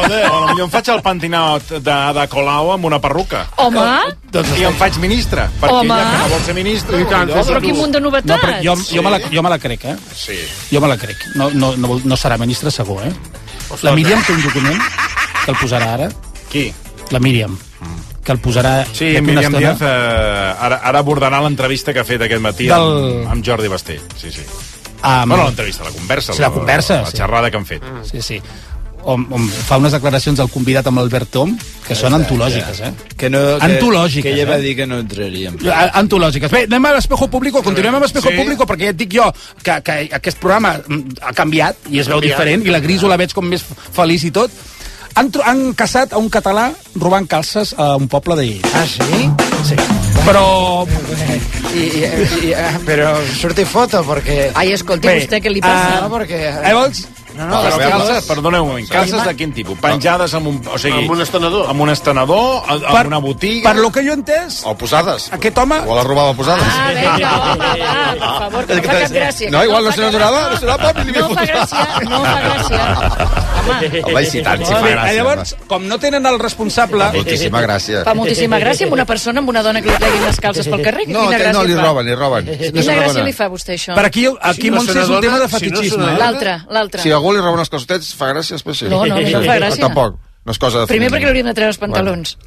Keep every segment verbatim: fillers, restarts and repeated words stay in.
O potser em faig el pentinat d'Ada Colau amb una perruca. Home! I em faig ministre. Perquè Home. ella, que no vol ser ministre... Però quin munt de novetats. No, però jo, jo, me la, jo me la crec, eh? Sí. Jo me la crec. No, no, no, no serà ministre segur, eh? La Míriam té un document que el posarà ara. Qui? La Míriam. Que el posarà... Sí, Míriam Díaz eh, ara, ara abordarà l'entrevista que ha fet aquest matí Del... amb, amb Jordi Basté. Sí, sí. Um, bueno, l'entrevista, la conversa. Sí, la conversa. La, la xerrada que han fet. Sí, sí. On, on fa unes declaracions al convidat amb l'Albert Tom que són antològiques, eh? Que no, que, antològiques, que ella va eh? dir que no entraríem. Antològiques. Bé, anem a l'Espejo Público, continuem amb l'Espejo Sí. Público, perquè ja et dic jo que, que aquest programa ha canviat i es veu diferent, i la Griso la veig com més feliç i tot. Han, han caçat a un català robant calces a un poble de Lleida. Ah, sí? Sí. Però... I, i, i, però surti foto, perquè... Ai, escolti, Bé, vostè què li passa? No, perquè... Eh, vols? No, no, Però és calces, que... perdoneu un moment, calces de quin tipus? Penjades amb un... O sigui, Amb un estenedor. Amb un estenedor, amb Per, una botiga... per lo que jo he entès, O posades. aquest home... O la robava posades. Ah, vinga, home, va, per favor, que no fa cap gràcia. No, igual no fa se n'adonava, no se n'adonava, cap- ni li No fa gràcia, no fa gràcia. Home, Home, i si tant, si fa Bé, gràcia. llavors, com no tenen el responsable... Moltíssima gràcia. fa moltíssima gràcia amb una persona, amb una dona que li treguin les calces pel carrer. No, Quina que no, gràcia li fa? roben, li roben. No Quina se gràcia n'adona. li fa a vostè, això? Per aquí, aquí Si no Montse, se és un tema de n'adona, si no se fetichisme. n'adona. eh? L'altre, l'altre. Si algú li roba uns calçotets, fa gràcia, després sí. No, no, no fa gràcia. Tampoc. No és cosa de... Primer perquè li hauríem de treure els pantalons.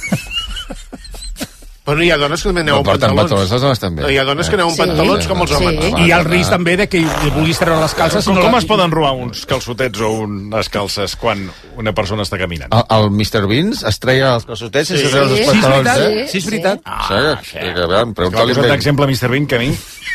Però hi ha dones que també aneu No amb porten pantalons. pantalons, les dones també. No, hi ha dones que aneu amb Sí. pantalons com els Sí. homes. I el risc també de que li vulguis treure les calces... Com, no com la- es poden robar uns calçotets o unes calces quan una persona està caminant? El, el mister Beans es treia els calçotets sense treure Sí, els Sí, és pantalons, veritat, eh? sí, és veritat. Sí, que, que, a veure, Clar, pregunta-li posat ben. d'exemple mister Bean, que a mi...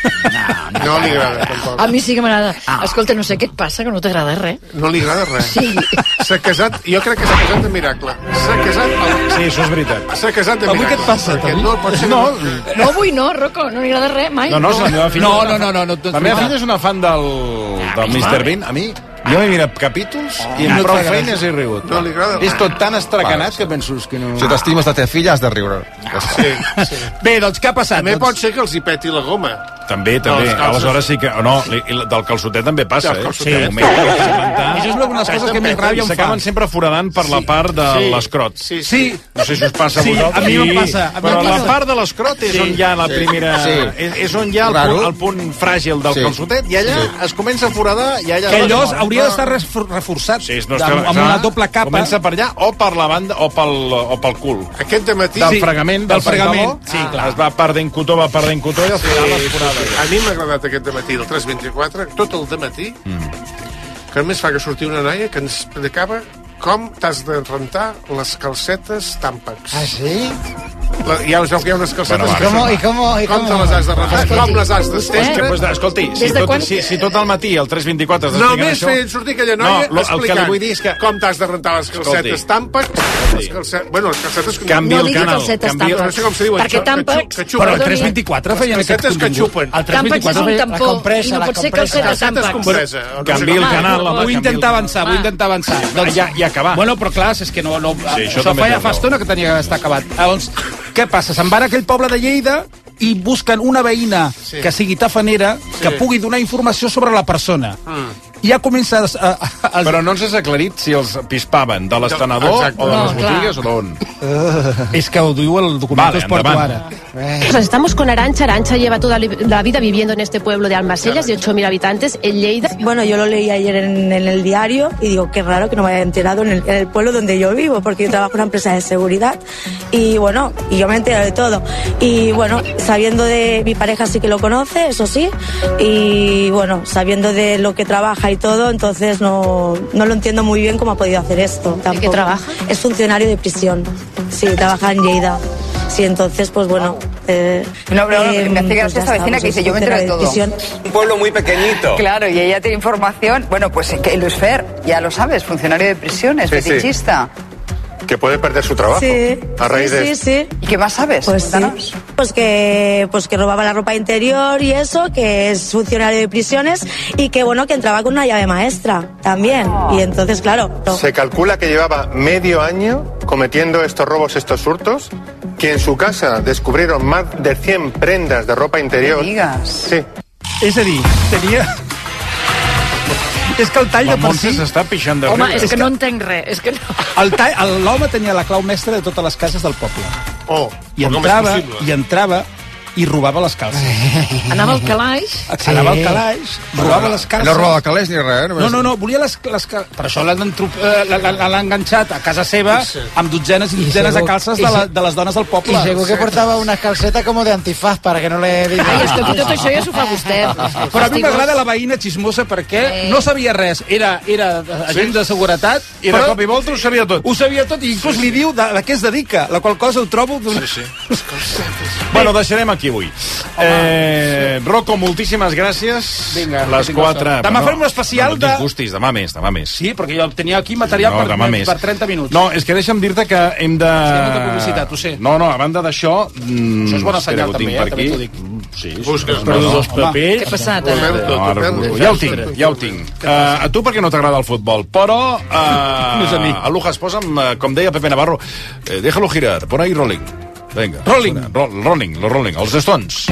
No li agrada, tampoc. A mi sí que m'agrada. Escolta, no sé què et passa, que no t'agrada res. No li agrada res. Sí. S'ha casat, jo crec que s'ha casat de miracle. S'ha casat... Sí, això és veritat. S'ha casat de Avui miracle. què et passa, Perquè Toni? no pot ser... No, No, avui no, Rocco, no li agrada res, mai. no, no, és la meva filla. No, no, no, no, no, La meva filla és una fan del, del mister Bean. A mi, jo m'he mirat capítols i amb no prou et fa feines he rigut. No li agrada res. És tot tan estracanat que penso que no... Si t'estimes la teva filla, has de riure. Sí, sí. Bé, doncs què ha passat? També Doncs... pot ser que els hi peti la goma. També, també. les calces. Aleshores sí que... No, li- i del calçotet també passa, Del eh? calçotet. Un moment, experimentar. Això és una de les coses que més ràbia em fa. S'acaben sempre foradant per la part de Sí. l'escrot. Sí, sí. Sí, No sé si us passa a Sí, vosaltres. a mi em passa, a mi Però em la passa. part de l'escrot és on hi ha la Sí. primera... Sí. És, és on hi ha el Raro. punt, el punt fràgil del Sí. calçotet i allà es comença a foradar i allà... que allò hauria d'estar refor- reforçat Sí, no, amb, amb una doble capa. Comença per allà o per la banda o pel, o pel cul. Aquest dematí... Del Sí, fregament, del del, fregament, pantaló, sí, clar. es va perdent cotó, va perdent cotó i al final es forada. A mi m'ha agradat aquest dematí del tres vint-i-quatre, tot el dematí, mm. que només fa que sortir una noia que ens explicava com t'has de rentar les calcetes tàmpacs. Ah, sí? La, ja us veu que hi ha unes calcetes Bueno, va. que Com, són... I com, i Com com... te les has de rentar? Escolti, Com les has vostè- d'estendre? Que, pues, escolti, si Des de tot, quan- si, si tot el matí, el tres vint-i-quatre, estàs explicant Només això... feien sortir aquella noia No, lo- el que explicant li vull dir és que... com t'has de rentar les calcetes Escolti. tàmpacs. Les calcetes... Bueno, les calcetes... que- Canvi No el digui canal. calcetes canvi el- No tàmpacs. sé com se diu, Perquè això, que tàmpacs... xu- que xupen. Però el perdoni, tres vint-i-quatre feien Les aquest calcetes que contingut. xupen. El tres Tàmpacs és vint-i-quatre un feien... tampó compressa, i no la pot ser compressa. calceta Calcetes tàmpacs. compresa. o no sé Canvi el com. canal, home. Vull canvi intentar el- avançar, vull intentar avançar. Doncs ja, ja acabar. Bueno, però clar, és que no... no Sí, això això també feia té fa raó. estona que tenia d'estar acabat. Llavors, què passa? Se'n van a aquell poble de Lleida i busquen una veïna Sí. que sigui tafanera que Sí. pugui donar informació sobre la persona. Mm. I ja comença a... a, a, a Però no ens has aclarit si els pispaven de l'estenedor Exacte. o de No, les clar. botigues o d'on. És que ho diu el document Vale, que us porto endavant. ara. Pues estamos con Arancha. Arancha lleva toda la vida viviendo en este pueblo de Almacellas, de ocho mil habitantes, en Lleida. Bueno, yo lo leí ayer en, en el diario y digo, qué raro que no me haya enterado en el, en el pueblo donde yo vivo, porque yo trabajo en una empresa de seguridad y bueno, y yo me entero de todo. Y bueno, sabiendo de mi pareja sí que lo conoce, eso sí, y bueno, sabiendo de lo que trabaja y todo, entonces no, no lo entiendo muy bien cómo ha podido hacer esto. ¿De qué trabaja? Es funcionario de prisión, sí, trabaja en Lleida. Sí, entonces, pues bueno... Eh, No, pero eh, me hace gracia pues ya esta vecina está, que pues dice, es yo me entero de funcionario todo. prisión. Un pueblo muy pequeñito. Claro, y ella tiene información. Bueno, pues que Luis Fer, ya lo sabes, funcionario de prisiones, Sí, sí. fetichista. Que puede perder su trabajo. Sí, A raíz sí, de sí, esto. sí. ¿Y qué más sabes? Pues sí. Cuéntanos. Pues que, pues que robaba la ropa interior y eso, que es funcionario de prisiones y que bueno, que entraba con una llave maestra también. Y entonces, claro. no. Se calcula que llevaba medio año cometiendo estos robos, estos hurtos, que en su casa descubrieron más de cien prendas de ropa interior. No digas. Sí. És a dir, tenia... És que el tall La de per Montse si... s'està pixant de Home, riure. és que no entenc res. És que no. El tall, el- l'home tenia la clau mestra de totes les cases del poble. Oh, I com és entrava, possible? i entrava i robava les calces. Anava al calaix. Sí. Anava al calaix, robava les calces. No roba calés ni res, eh? No, no, no, volia les, les cal... Per això l'han entrup- eh, l'han- l'han enganxat a casa seva amb dotzenes i I dotzenes de segur- calces i de, la, se- de les dones del poble. Y seguro que portava una calceta como de antifaz para que no le diga. Ai, escolti, tot això ja s'ho fa vostè. Però a mi m'agrada la veïna xismosa perquè Eh. no sabia res. Era, era agent de seguretat, I de però cop i volta ho sabia tot. ho sabia tot i inclús li diu de, de què es dedica, la qual cosa ho trobo... D'una... Sí, Bueno, deixarem aquí avui. Eh, Rocco, moltíssimes gràcies. Vinga, les que tinc quatre... sort. Demà no, farem un especial no, no, de- gustis, demà més, demà més. Sí, perquè jo tenia aquí material No, demà per, més. per trenta minuts. No, és que deixa'm dir-te que hem de... Sí, hem de fer publicitat, ho sé. No, no, a banda d'això... Mm, Això és bona espera, senyal, que ho tinc també, per eh, també aquí. t'ho dic. Sí, Busques, no, no, dos no. Què ha passat, ara? Roberto, No, ara, Roberto. ja ho tinc, ja ho tinc. Uh, a tu perquè no t'agrada el futbol, però uh, No és a mi. a Lujas posa'm, uh, com deia Pepe Navarro, eh, déjalo girar, pon ahí rolling. Venga. Rolling. Ro rolling, los rolling, els Stones.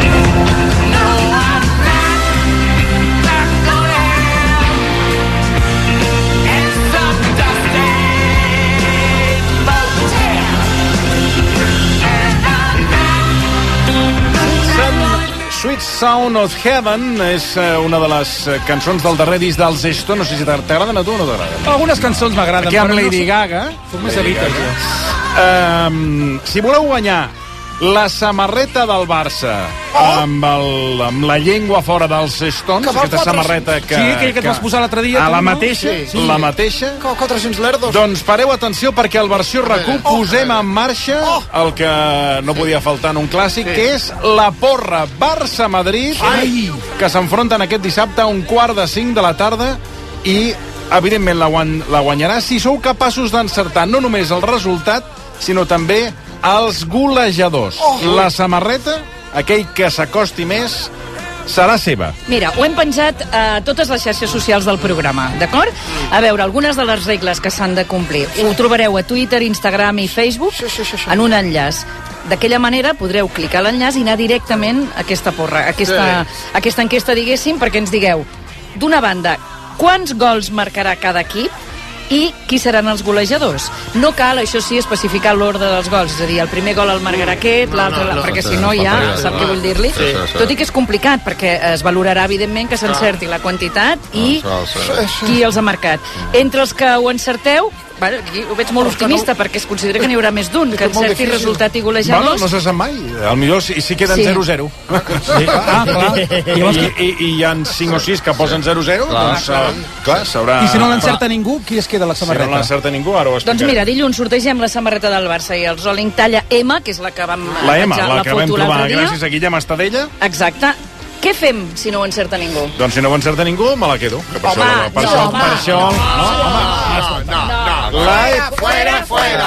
Sweet Sound of Heaven és eh, una de les eh, cançons del darrer disc dels Stones. No sé si t'agraden a tu o no t'agraden. Algunes cançons m'agraden. Aquí amb però no Lady sé- Gaga. Soc més de Beatles, jo. Um, si voleu guanyar la samarreta del Barça amb, el, amb la llengua fora dels Stones, Que val aquesta quatre- samarreta que... Sí, aquella que et vas posar l'altre dia, A tu, la no? mateixa, Sí. la mateixa. Con cuatrocientos lerdos. Doncs pareu atenció perquè al versió R Q posem en marxa el que no podia faltar en un clàssic, que és la porra Barça-Madrid, que s'enfronten aquest dissabte a un quart de cinc de la tarda i, evidentment, la, guany la guanyarà si sou capaços d'encertar no només el resultat, sinó també els golejadors. La samarreta, aquell que s'acosti més, serà seva. Mira, ho hem penjat a totes les xarxes socials del programa, d'acord? A veure, algunes de les regles que s'han de complir. Ho trobareu a Twitter, Instagram i Facebook en un enllaç. D'aquella manera podreu clicar l'enllaç i anar directament a aquesta porra, a aquesta, a aquesta enquesta, diguéssim, perquè ens digueu, d'una banda, quants gols marcarà cada equip i qui seran els golejadors. No cal, això sí, especificar l'ordre dels gols, és a dir, el primer gol el marcarà aquest, l'altre, no, no, perquè sí, si no ja, faltaria, sap no. què vull dir-li? Sí, sí, sí. Tot i que és complicat, perquè es valorarà, evidentment, que s'encerti la quantitat i Ah, sí, sí. qui els ha marcat. Entre els que ho encerteu, bueno, aquí ho veig molt optimista, perquè es considera que n'hi haurà més d'un, que encerti resultat i Bueno, golejadors. no se sap mai. Al millor si, si queden Sí. zero zero. Sí. Ah, clar. I, i, i hi ha cinc o sis que posen zero zero, doncs, eh, clar, s'haurà... I si no l'encerta ningú, qui es queda la Si no samarreta? l'encerta ningú, ara ho Doncs explicaré. mira, dilluns sortegem la samarreta del Barça i el Rolling talla M, que és la que vam La Emma, penjar la que vam foto trobar l'altre dia. gràcies a Guillem Estadella. Exacte. Què fem si no ho encerta ningú? Doncs si no ho encerta ningú, me la quedo. Que per Home, això, per no, això, home. per això... No, home, No, no, no. la Fuera, fuera.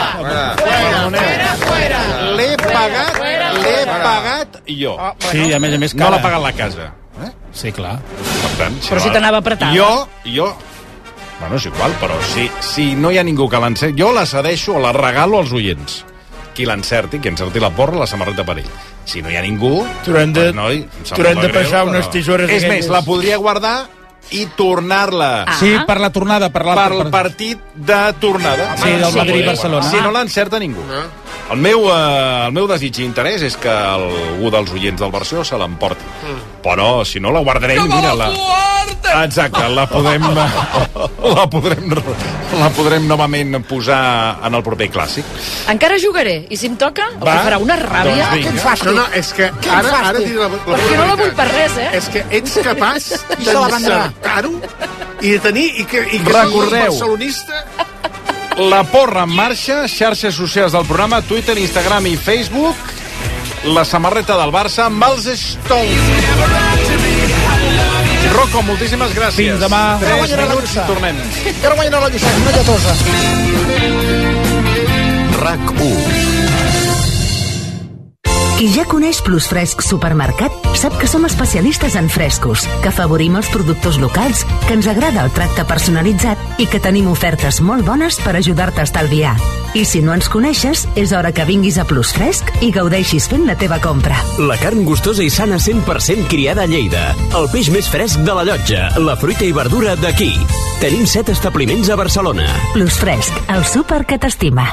l'he pagat, l'he pagat jo. Sí, a més a més, No cara. l'ha pagat la casa. Eh? Sí, clar. Per tant, Però si no- t'anava apretada. Jo, jo... Bueno, és igual, però si, si no hi ha ningú que l'encerti, jo la cedeixo o la regalo als oients. Qui l'encerti, qui encerti la porra, la samarreta per ell. Si no hi ha ningú... T'haurem de- doncs, noi, em sap t'haurem molt de greu, passar però- unes tisores És aquelles. més, la podria guardar i tornar-la Ah. Sí, per la tornada, per per l'altre. el partit de tornada. Sí, del sí. Madrid-Barcelona. Si no l'encerta ningú. El meu, eh, el meu desig i interès és que algú dels oients del versió se l'emporti. Però, si no, la guardarem i mira, la... Exacte, la podem, la podrem, la podrem novament posar en el proper clàssic. Encara jugaré, i si em toca, el Va. que farà una ràbia... Doncs vinga. No, no, és que ara, ara diré la, la Perquè no la vull per res, eh? És que ets capaç se la vendrà. d'encertar-ho i de tenir... I que, i que Recordeu. siguis barcelonista... La porra en marxa, xarxes socials del programa, Twitter, Instagram i Facebook. La samarreta del Barça amb els Stones. Rocco, moltíssimes gràcies. Fins demà. Tres minuts i tornem. Que no guanyarà la Lluçà, una lletosa. RAC u. Qui ja coneix Plus Fresc Supermercat sap que som especialistes en frescos, que afavorim els productors locals, que ens agrada el tracte personalitzat i que tenim ofertes molt bones per ajudar-te a estalviar. I si no ens coneixes, és hora que vinguis a Plus Fresc i gaudeixis fent la teva compra. La carn gustosa i sana cent per cent criada a Lleida. El peix més fresc de la Llotja. La fruita i verdura d'aquí. Tenim set establiments a Barcelona. Plus Fresc, el súper que t'estima.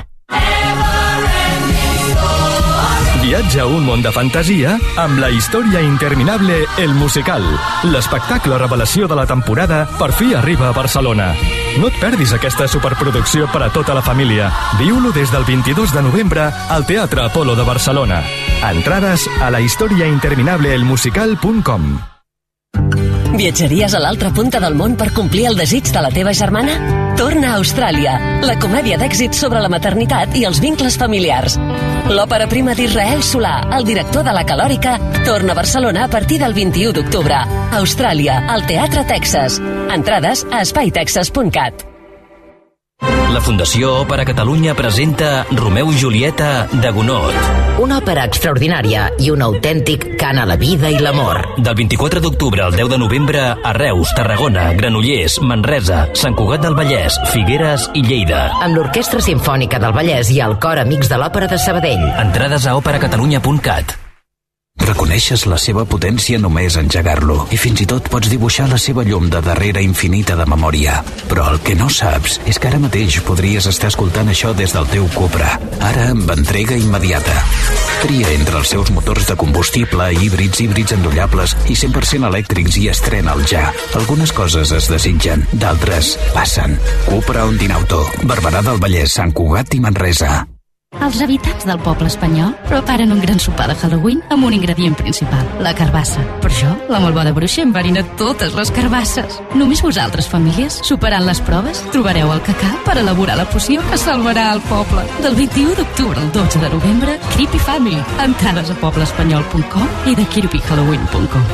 Viatja a un món de fantasia amb la història interminable El Musical. L'espectacle revelació de la temporada per fi arriba a Barcelona. No et perdis aquesta superproducció per a tota la família. Viu-lo des del vint-i-dos de novembre al Teatre Apolo de Barcelona. Entrades a la història interminable el musical punt com. Viatjaries a l'altra punta del món per complir el desig de la teva germana? Torna a Austràlia, la comèdia d'èxit sobre la maternitat i els vincles familiars. L'òpera prima d'Israel Solà, el director de La Calòrica, torna a Barcelona a partir del vint-i-u d'octubre. Austràlia, al Teatre Texas. Entrades a espai texas punt cat. La Fundació Òpera Catalunya presenta Romeu i Julieta de Gounod. Una òpera extraordinària i un autèntic cant a la vida i l'amor. Del vint-i-quatre d'octubre al deu de novembre a Reus, Tarragona, Granollers, Manresa, Sant Cugat del Vallès, Figueres i Lleida. Amb l'Orquestra Simfònica del Vallès i el Cor Amics de l'Òpera de Sabadell. Entrades a òpera catalunya punt cat. Reconeixes la seva potència només engegar-lo i fins i tot pots dibuixar la seva llum de darrere infinita de memòria. Però el que no saps és que ara mateix podries estar escoltant això des del teu Cupra, ara amb entrega immediata. Tria entre els seus motors de combustible, híbrids, híbrids endollables i cent per cent elèctrics i estrena'l ja. Algunes coses es desitgen, d'altres passen. Cupra Ondinauto, Barberà del Vallès, Sant Cugat i Manresa. Els habitants del poble espanyol preparen un gran sopar de Halloween amb un ingredient principal, la carbassa. Per això, la malvada bruixa enverina totes les carbasses. Només vosaltres, famílies, superant les proves, trobareu el que cal per elaborar la poció que salvarà el poble. Del vint-i-u d'octubre al dotze de novembre, Creepy Family. Entrades a pobleespanyol punt com i de creepy halloween punt com.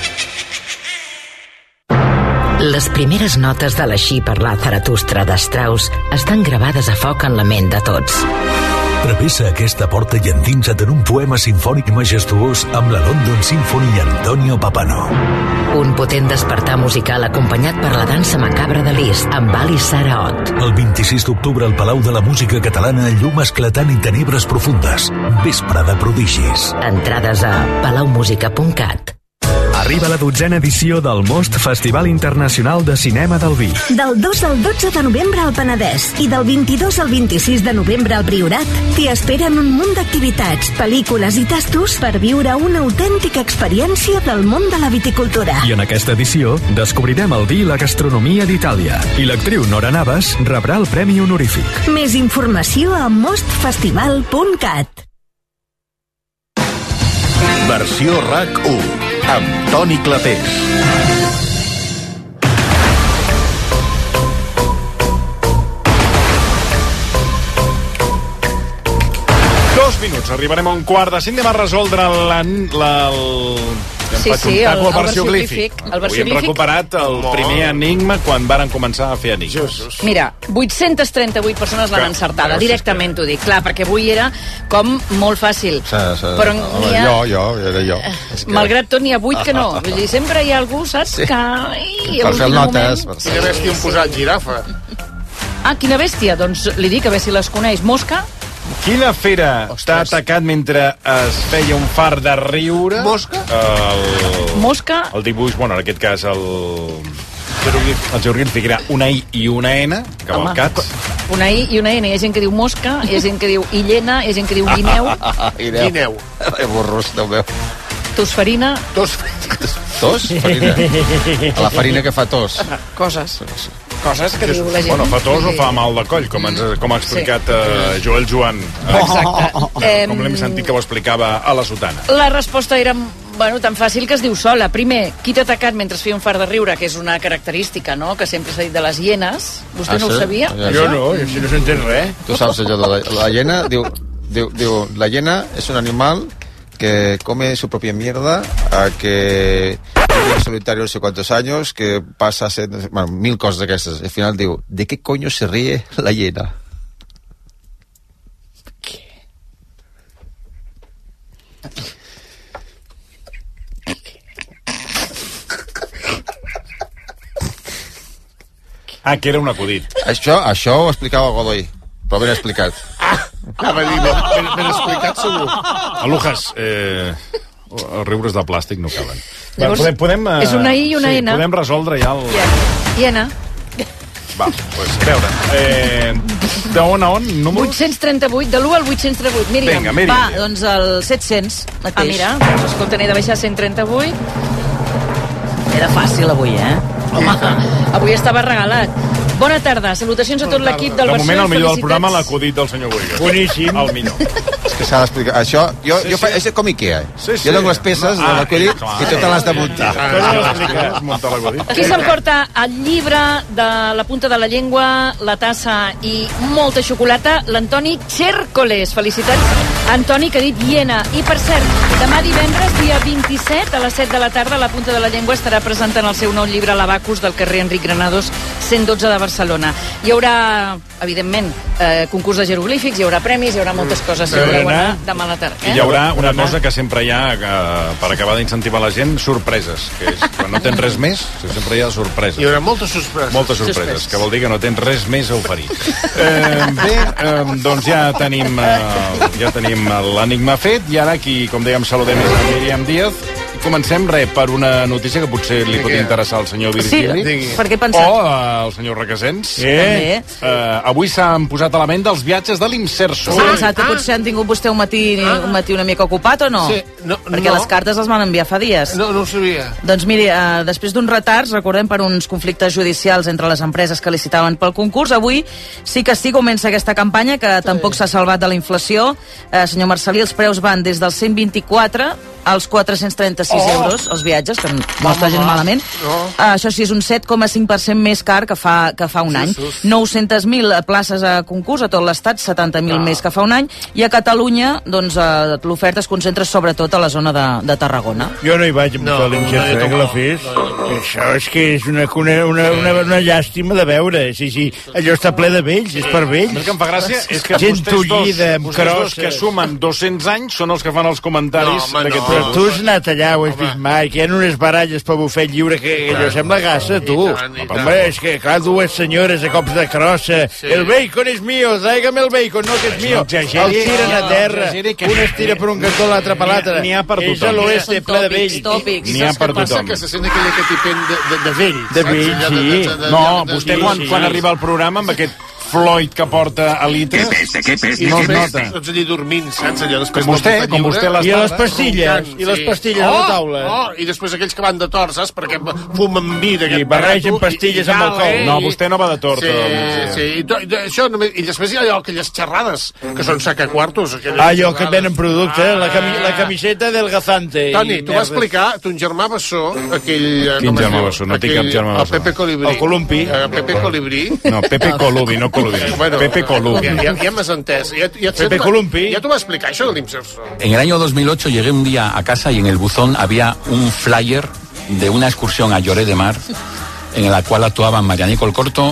Les primeres notes de l'Així parlar Zaratustra de Strauss estan gravades a foc en la ment de tots. Travessa aquesta porta i endinsa't en un poema simfònic majestuós amb la London Symphony i Antonio Papano. Un potent despertar musical acompanyat per la dansa macabra de Liszt amb Ali Saraot. El vint-i-sis d'octubre al Palau de la Música Catalana, llum esclatant i tenebres profundes. Vespre de prodigis. Entrades a palaumusica punt cat. Arriba la dotzena edició del Most Festival Internacional de Cinema del Vi. Del dos al dotze de novembre al Penedès i del vint-i-dos al vint-i-sis de novembre al Priorat t'hi esperen un munt d'activitats, pel·lícules i tastos per viure una autèntica experiència del món de la viticultura. I en aquesta edició descobrirem el vi i la gastronomia d'Itàlia. I l'actriu Nora Navas rebrà el premi honorífic. Més informació a most festival punt cat. Versió R A C u amb Toni Clapés. Dos minuts, arribarem a un quart de cinc. Anem a resoldre la... la el... Sí, sí, el, el versió glífic. El versió Avui hem recuperat el primer enigma quan varen començar a fer enigmes. Mira, vuit-centes trenta-vuit persones l'han encertada, directament t'ho dic. Clar, perquè avui era com molt fàcil. Sí, sí. Però Home, ha... Jo, jo, era jo. Que... Malgrat tot, n'hi ha vuit que no. Vull dir, sempre hi ha algú, saps? Sí. Que... Ai, per fer notes. Moment... Quina bèstia hem posat, girafa. Ah, quina bèstia? Doncs li dic, a veure si les coneix. Mosca? Quina fera t'ha atacat mentre es feia un far de riure? Mosca? El... Mosca? El dibuix, bueno, en aquest cas el... El jeroglífic era una I i una N, cavalcats. Una I i una N. Hi ha gent que diu mosca, hi ha gent que diu illena, hi ha gent que diu guineu. Guineu. Borrós, Déu meu. Tosferina. Tos. Tos? Farina. A la farina que fa tos. Coses. Coses que diu la gent. Bueno, fa tos o fa mal de coll, com, ens, com ha explicat sí. uh, Joel Joan. Exacte. Com l'hem sentit que ho explicava a la sotana. La resposta era, bueno, tan fàcil que es diu sola. Primer, qui t'ha atacat mentre es feia un far de riure, que és una característica, no?, que sempre s'ha dit de les hienes. Vostè ah, no sí? ho sabia? Ja, jo no, i així no s'entén res. Tu saps allò de la, la hiena, diu, diu, diu, la hiena és un animal que come su propia mierda, a que vive en solitario no sé cuántos años, que pasa a ser, bueno, mil cosas d'aquestes. Al final diu, ¿de qué coño se ríe la hiena? ¿Qué? Ah, que era un acudit. Això, això ho explicava Godoy. Però ben explicat. Ah, va dir, ben, ben explicat segur. Alujas, eh, els riures de plàstic no caben. Llavors, podem, podem, eh, és una I i una sí, N. Podem resoldre ja el... Iena. Va, doncs, a veure. Eh, de on a on? Número? vuit-cents trenta-vuit, de l'u al vuit-cents trenta-vuit. Míriam. Vinga, Míriam. Va, doncs el set-cents mateix. Ah, mira, doncs, escolta, n'he de baixar cent trenta-vuit. Era fàcil avui, eh? Home, avui estava regalat. Bona tarda, salutacions a tot l'equip del Barça. De moment, el millor del programa, l'acudit del senyor Boigas. Boníssim. El millor. És que s'ha d'explicar. Això, jo, Sí, jo sí. fa, és com Ikea. Sí, sí. Jo dono les peces de Ah, l'acudit clar. i totes les de muntar. Muntar l'acudit. Qui s'emporta el llibre de la punta de la llengua, la tassa i molta xocolata? L'Antoni Chércoles. Felicitats, Antoni, que ha dit hiena. I, per cert, demà divendres, dia vint-i-set, a les set de la tarda, la punta de la llengua estarà presentant el seu nou llibre L'Abacus del carrer Enric Granados, cent dotze de Barcelona. Hi haurà, evidentment, eh, concurs de jeroglífics, hi haurà premis, hi haurà moltes coses. Si voleu anar demà a la tarda. I hi haurà una cosa que sempre hi ha, que, per acabar d'incentivar la gent, sorpreses. Que és, quan no tens res més, sempre hi ha sorpreses. Hi haurà moltes sorpreses. Moltes sorpreses, que vol dir que no tens res més a oferir. Eh, bé, eh, doncs ja tenim, eh, ja tenim l'enigma fet, i ara aquí, com dèiem, saludem a Míriam Díaz. Comencem, res, per una notícia que potser li pot interessar al senyor Virgili. Sí, per què pensar? O al senyor Requesens. També. Eh, avui s'han posat a la ment els viatges de l'Imserso. S'ha pensat que potser han tingut vostè un matí, un matí una mica ocupat o no? Sí, no, Perquè no. les cartes les van enviar fa dies. No, no ho sabia. Doncs miri, eh, després d'uns retards, recordem per uns conflictes judicials entre les empreses que licitaven pel concurs, avui sí que sí comença aquesta campanya que sí. Tampoc s'ha salvat de la inflació. Eh, senyor Marcelí, els preus van des dels cent vint-i-quatre als quatre-cents trenta-sis Oh. euros, els viatges, que no està gens malament. No. Uh, això sí, és un set coma cinc per cent més car que fa, que fa un any. nou-centes mil places a concurs a tot l'estat, setanta mil Ah. més que fa un any, i a Catalunya doncs, uh, l'oferta es concentra sobretot a la zona de, de Tarragona. Jo no hi vaig amb No, no, l'Imserso, no, eh, que la no, fes. no, no, no. Això és que és una, una, una, una, una llàstima de veure. Sí, sí, allò està ple de vells, és per vells. El que em fa gràcia és que Gent vostès dos, tullida, amb vostès dos crosses. que sumen dos-cents anys són els que fan els comentaris No, home, d'aquest no. Però tu tipus. has anat allà, ho has vist mai, que hi ha unes baralles per bufet lliure que, que allò sembla gassa, tu. I tant, i tant. Home, és que, clar, dues senyores a cops de crossa. Sí. El bacon és mío, tráigame el bacon, no, que és mío. exageri, El tiren a no, terra, exageri que- un es tira per un cantó, l'altre per l'altre. N'hi ha per És tothom. a l'oeste, Són ple de tòpics, vells. tòpics. N'hi ha Saps per què passa? tothom. Que se sent aquell aquest tipent de, de, de vell. De saps? vell, Allò sí. de- de- de- No, de- vostè de- quan, sí. quan arriba al programa amb aquest Floyd que porta a litre... Què peste, què peste, no què es peste. nota. Tots allí dormint, saps? Allò després Com vostè, del com lliure, vostè a les I a les tardes, pastilles, roncant, i les sí. pastilles a la taula. Oh, i després aquells que van de tort, saps? Perquè fumen vi d'aquest I barregen barato, pastilles i- i amb tal, alcohol. eh? No, vostè no va de tort. Sí, sí. I, to, i, això, només, I després hi ha allò, aquelles xerrades, que són sacacuartos. aquelles Ah, allò que et xerrades. venen producte, eh? la, cami Ah. la camiseta del gazante. Toni, i tu vas merdes. explicar, ton germà Bessó, aquell... Quin com es germà diu? Bessó? No tinc Aquell- cap germà Bessó. El Pepe Colibrí. El Columpi. El Pepe Colibrí. No, Pepe Colubi, no Colubi. Bueno, Pepe Colubi. Ja, ja, ja m'has entès. Ja, ja, Pepe Columpi. Ja t'ho va explicar, això de l'Imserso. En el año dos mil ocho llegué un día a casa y en el buzón había un flyer de una excursión a Lloret de Mar en la cual actuaban Marianico el Corto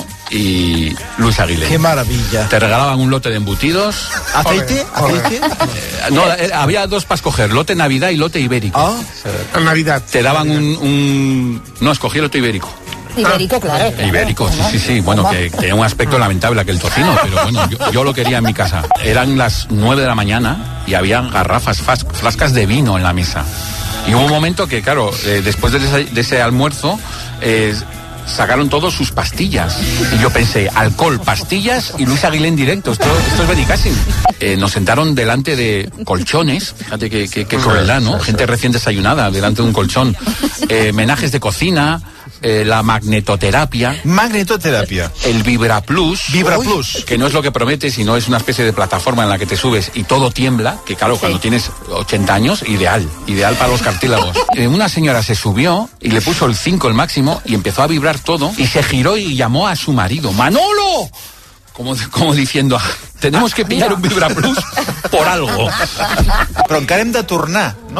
y Luis Aguilera. ¡Qué maravilla! Te regalaban un lote de embutidos. ¿Aceite? ¿Aceite? Eh, No, eh, había dos para escoger, lote Navidad y lote Ibérico. Ah. En Navidad. Te daban un, un... No, escogí el lote Ibérico. Ibérico, claro. Ibérico, sí, sí, sí. Bueno, que tenía un aspecto lamentable aquel tocino, pero bueno, yo, yo lo quería en mi casa. Eran las nueve de la mañana y había garrafas, fas- flascas de vino en la mesa. Y hubo un momento que, claro, eh, después de ese, de ese almuerzo, eh, sacaron todos sus pastillas. Y yo pensé, alcohol, pastillas y Luis Aguilé en directo. Esto, esto es Benicassin. Eh, nos sentaron delante de colchones. Fíjate qué, qué, qué crueldad, ¿no? Gente recién desayunada delante de un colchón. Eh, menajes de cocina. Eh, la magnetoterapia. Magnetoterapia. El Vibra Plus. Vibra Uy. Plus. Que no es lo que promete, sino es una especie de plataforma en la que te subes y todo tiembla, que claro, cuando tienes ochenta años, ideal, ideal para los cartílagos. Eh, una señora se subió y le puso el cinco, el máximo, y empezó a vibrar todo, y se giró y llamó a su marido, ¡Manolo! Como, como diciendo, tenemos que pillar un Vibra Plus por algo. Però encara hem de tornar, no?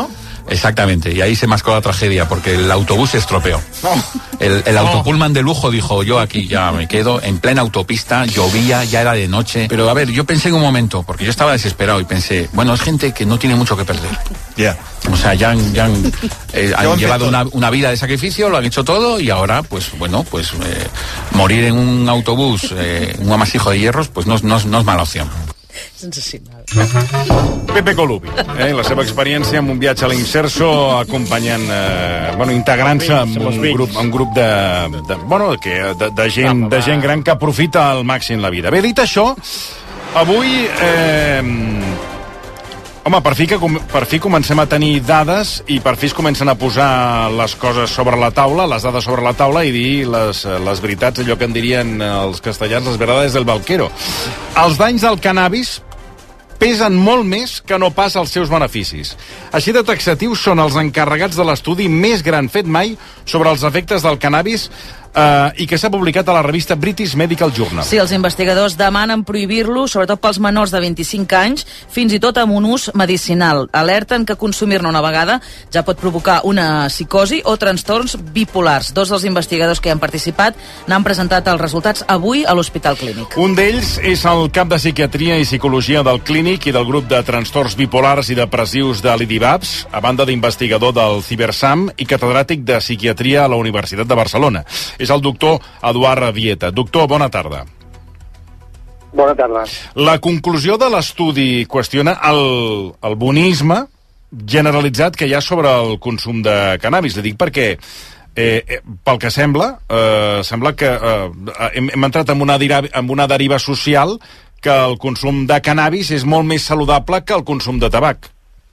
Exactamente, y ahí se mascó la tragedia, porque el autobús se estropeó. El, el autopullman de lujo dijo, yo aquí ya me quedo, en plena autopista, llovía, ya era de noche. Pero a ver, yo pensé en un momento, porque yo estaba desesperado y pensé, bueno, es gente que no tiene mucho que perder. Ya. O sea, ya han, ya han, eh, han llevado una, una vida de sacrificio, lo han hecho todo y ahora, pues bueno, pues eh, morir en un autobús, eh, un amasijo de hierros, pues no, no, no es mala opción. Sensacional. Pepe Colubi, eh, la seva experiència amb un viatge a l'Imserso acompanyant, eh, bueno, integrant-se amb un grup, un grup de, de, bueno, que, de, de, gent, de gent gran que aprofita al màxim la vida. Bé, dit això, avui... Eh, Home, per fi, que, per fi comencem a tenir dades i per fi es comencen a posar les coses sobre la taula, les dades sobre la taula i dir les, les veritats, allò que en dirien els castellans, les verdades del Valquero. Els danys del cannabis pesen molt més que no pas els seus beneficis. Així de taxatius són els encarregats de l'estudi més gran fet mai sobre els efectes del cannabis Uh, i que s'ha publicat a la revista British Medical Journal. Sí, els investigadors demanen prohibir-lo, sobretot pels menors de vint-i-cinc anys, fins i tot amb un ús medicinal. Alerten que consumir-ne una vegada ja pot provocar una psicosi o trastorns bipolars. Dos dels investigadors que han participat n'han presentat els resultats avui a l'Hospital Clínic. Un d'ells és el cap de Psiquiatria i Psicologia del Clínic i del grup de trastorns bipolars i depressius de l'I D I B A P S, a banda d'investigador del Cibersam i catedràtic de Psiquiatria a la Universitat de Barcelona. És el doctor Eduard Vieta. Doctor, bona tarda. Bona tarda. La conclusió de l'estudi qüestiona el, el bonisme generalitzat que hi ha sobre el consum de cannabis. Li dic perquè, eh, pel que sembla, eh, sembla que eh, hem, hem entrat en una, deriva, en una deriva social que el consum de cannabis és molt més saludable que el consum de tabac.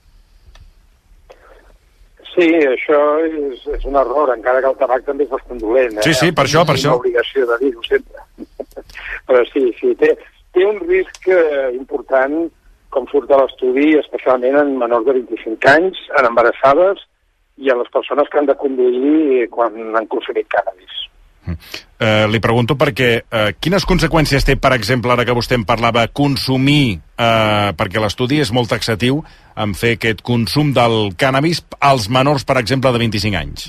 Sí, això és, és un error, encara que el tabac també és bastant dolent. Eh? Sí, sí, per això, per això. És una obligació de dir-ho sempre. Però sí, sí, té, té un risc eh, important, com surt a l'estudi, especialment en menors de vint-i-cinc anys, en embarassades i en les persones que han de conduir quan han consumit cannabis. Eh, li pregunto perquè eh, quines conseqüències té, per exemple, ara que vostè en parlava, consumir, eh, perquè l'estudi és molt taxatiu en fer aquest consum del cannabis als menors, per exemple, de vint-i-cinc anys?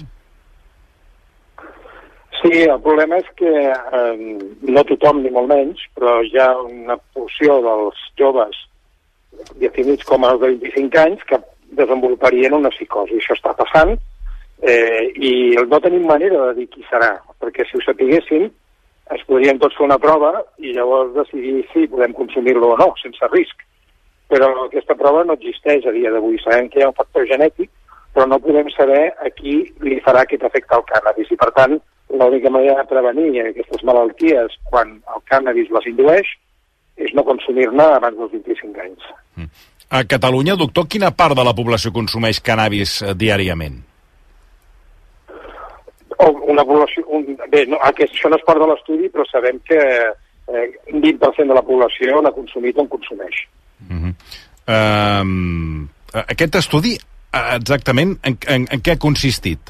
Sí, el problema és que eh, no tothom, ni molt menys, però hi ha una porció dels joves definits com els de vint-i-cinc anys que desenvoluparien una psicosi. Això està passant. Eh, i no tenim manera de dir qui serà, perquè si ho sapiguéssim es podríem tots fer una prova i llavors decidir si podem consumir-lo o no, sense risc. Però aquesta prova no existeix a dia d'avui. Sabem que hi ha un factor genètic, però no podem saber a qui li farà aquest efecte al cannabis. I per tant, l'única manera de prevenir aquestes malalties quan el cannabis les indueix és no consumir-ne abans dels vint-i-cinc anys. A Catalunya, doctor, quina part de la població consumeix cannabis eh, diàriament? O una població... Un, bé, no, aquest, això no és part de l'estudi, però sabem que eh, un vint per cent de la població l'ha consumit o en consumeix. Uh-huh. uh, aquest estudi, exactament, en, en, en què ha consistit?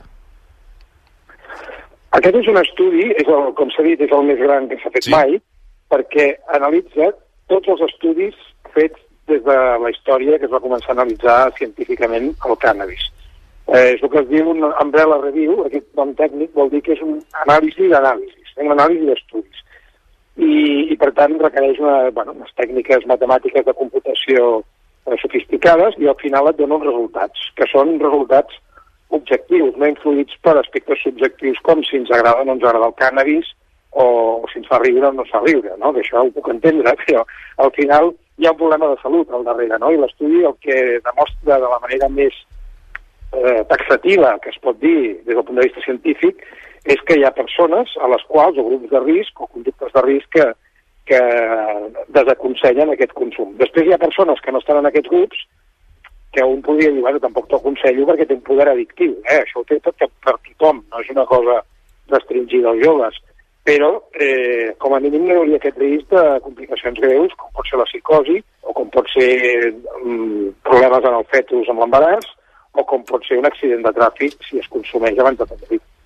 Aquest és un estudi, és el, com s'ha dit, és el més gran que s'ha fet sí. mai, perquè analitza tots els estudis fets des de la història que es va començar a analitzar científicament el cànnabis. Eh, és el que es diu un umbrella review, aquest nom tècnic vol dir que és un anàlisi d'anàlisis, un anàlisi d'estudis. I, i per tant requereix una, bueno, unes tècniques matemàtiques de computació eh, sofisticades i al final et dona uns resultats, que són resultats objectius, no influïts per aspectes subjectius com si ens agrada o no ens agrada el cànnabis o, o si ens fa riure o no ens fa riure, no? Que això ho puc entendre, però al final hi ha un problema de salut al darrere, no? I l'estudi el que demostra de la manera més Eh, taxativa que es pot dir des del punt de vista científic és que hi ha persones a les quals, o grups de risc o conductes de risc que, que desaconsellen aquest consum. Després hi ha persones que no estan en aquests grups que un podria dir, bueno, tampoc t'ho aconsello perquè té un poder addictiu, eh? Això ho té tot per tothom, no és una cosa restringida als joves, però eh, com a mínim no hi hauria aquest risc de complicacions greus com pot ser la psicosi o com pot ser mm, problemes en el fetus amb l'embaràs o com pot ser un accident de tràfic si es consumeix abans de tenir.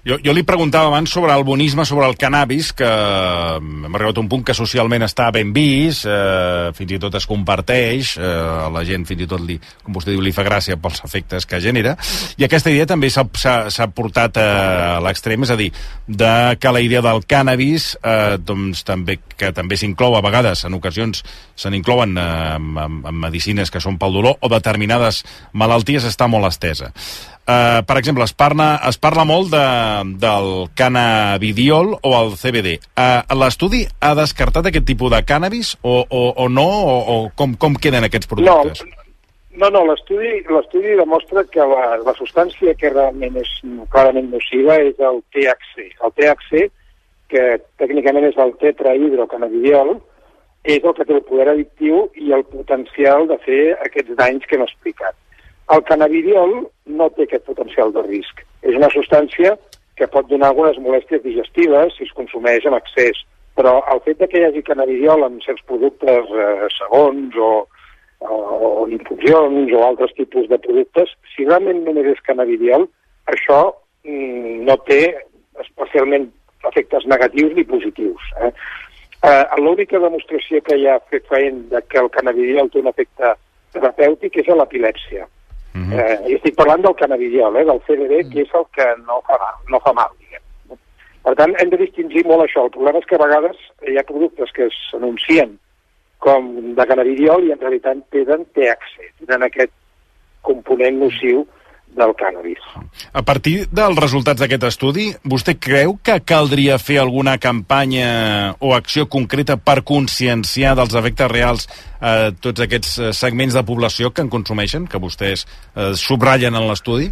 Jo, jo li preguntava abans sobre el bonisme, sobre el cannabis, que hem arribat a un punt que socialment està ben vist, eh, fins i tot es comparteix, eh, a la gent fins i tot, li, com vostè diu, li fa gràcia pels efectes que genera, i aquesta idea també s'ha portat a l'extrem, és a dir, de que la idea del cannabis, eh, doncs, també, que també s'inclou a vegades, en ocasions se n'inclouen eh, en, en medicines que són pel dolor o determinades malalties, està molt estesa. Uh, per exemple, es parla, es parla molt de, del cannabidiol o el C B D. Uh, L'estudi ha descartat aquest tipus de cannabis o, o, o no? O, o com, com queden aquests productes? No, no, no l'estudi demostra que la, la substància que realment és clarament nociva és el T H C. El T H C, que tècnicament és el tetrahidrocannabidiol, és el que té el poder addictiu i el potencial de fer aquests danys que hem explicat. El cannabidiol no té aquest potencial de risc. És una substància que pot donar algunes molèsties digestives si es consumeix en excés, però el fet que hi hagi cannabidiol en certs productes, eh, segons o, o, o infusions o altres tipus de productes, si realment només és cannabidiol, això mm, no té especialment efectes negatius ni positius. Eh? Eh, L'única demostració que hi ha fet feint de que el cannabidiol té un efecte terapèutic és a l'epilèpsia. Uh-huh. eh, I estic parlant del cannabidiol, eh, del C B D, que és el que no fa mal, no fa mal, diguem. Per tant, hem de distingir molt això. El problema és que a vegades hi ha productes que s'anuncien com de cannabidiol i en realitat tenen T H C, tenen aquest component nociu del cannabis. A partir dels resultats d'aquest estudi, vostè creu que caldria fer alguna campanya o acció concreta per conscienciar dels efectes reals a eh, tots aquests segments de població que en consumeixen, que vostès eh, subratllen en l'estudi?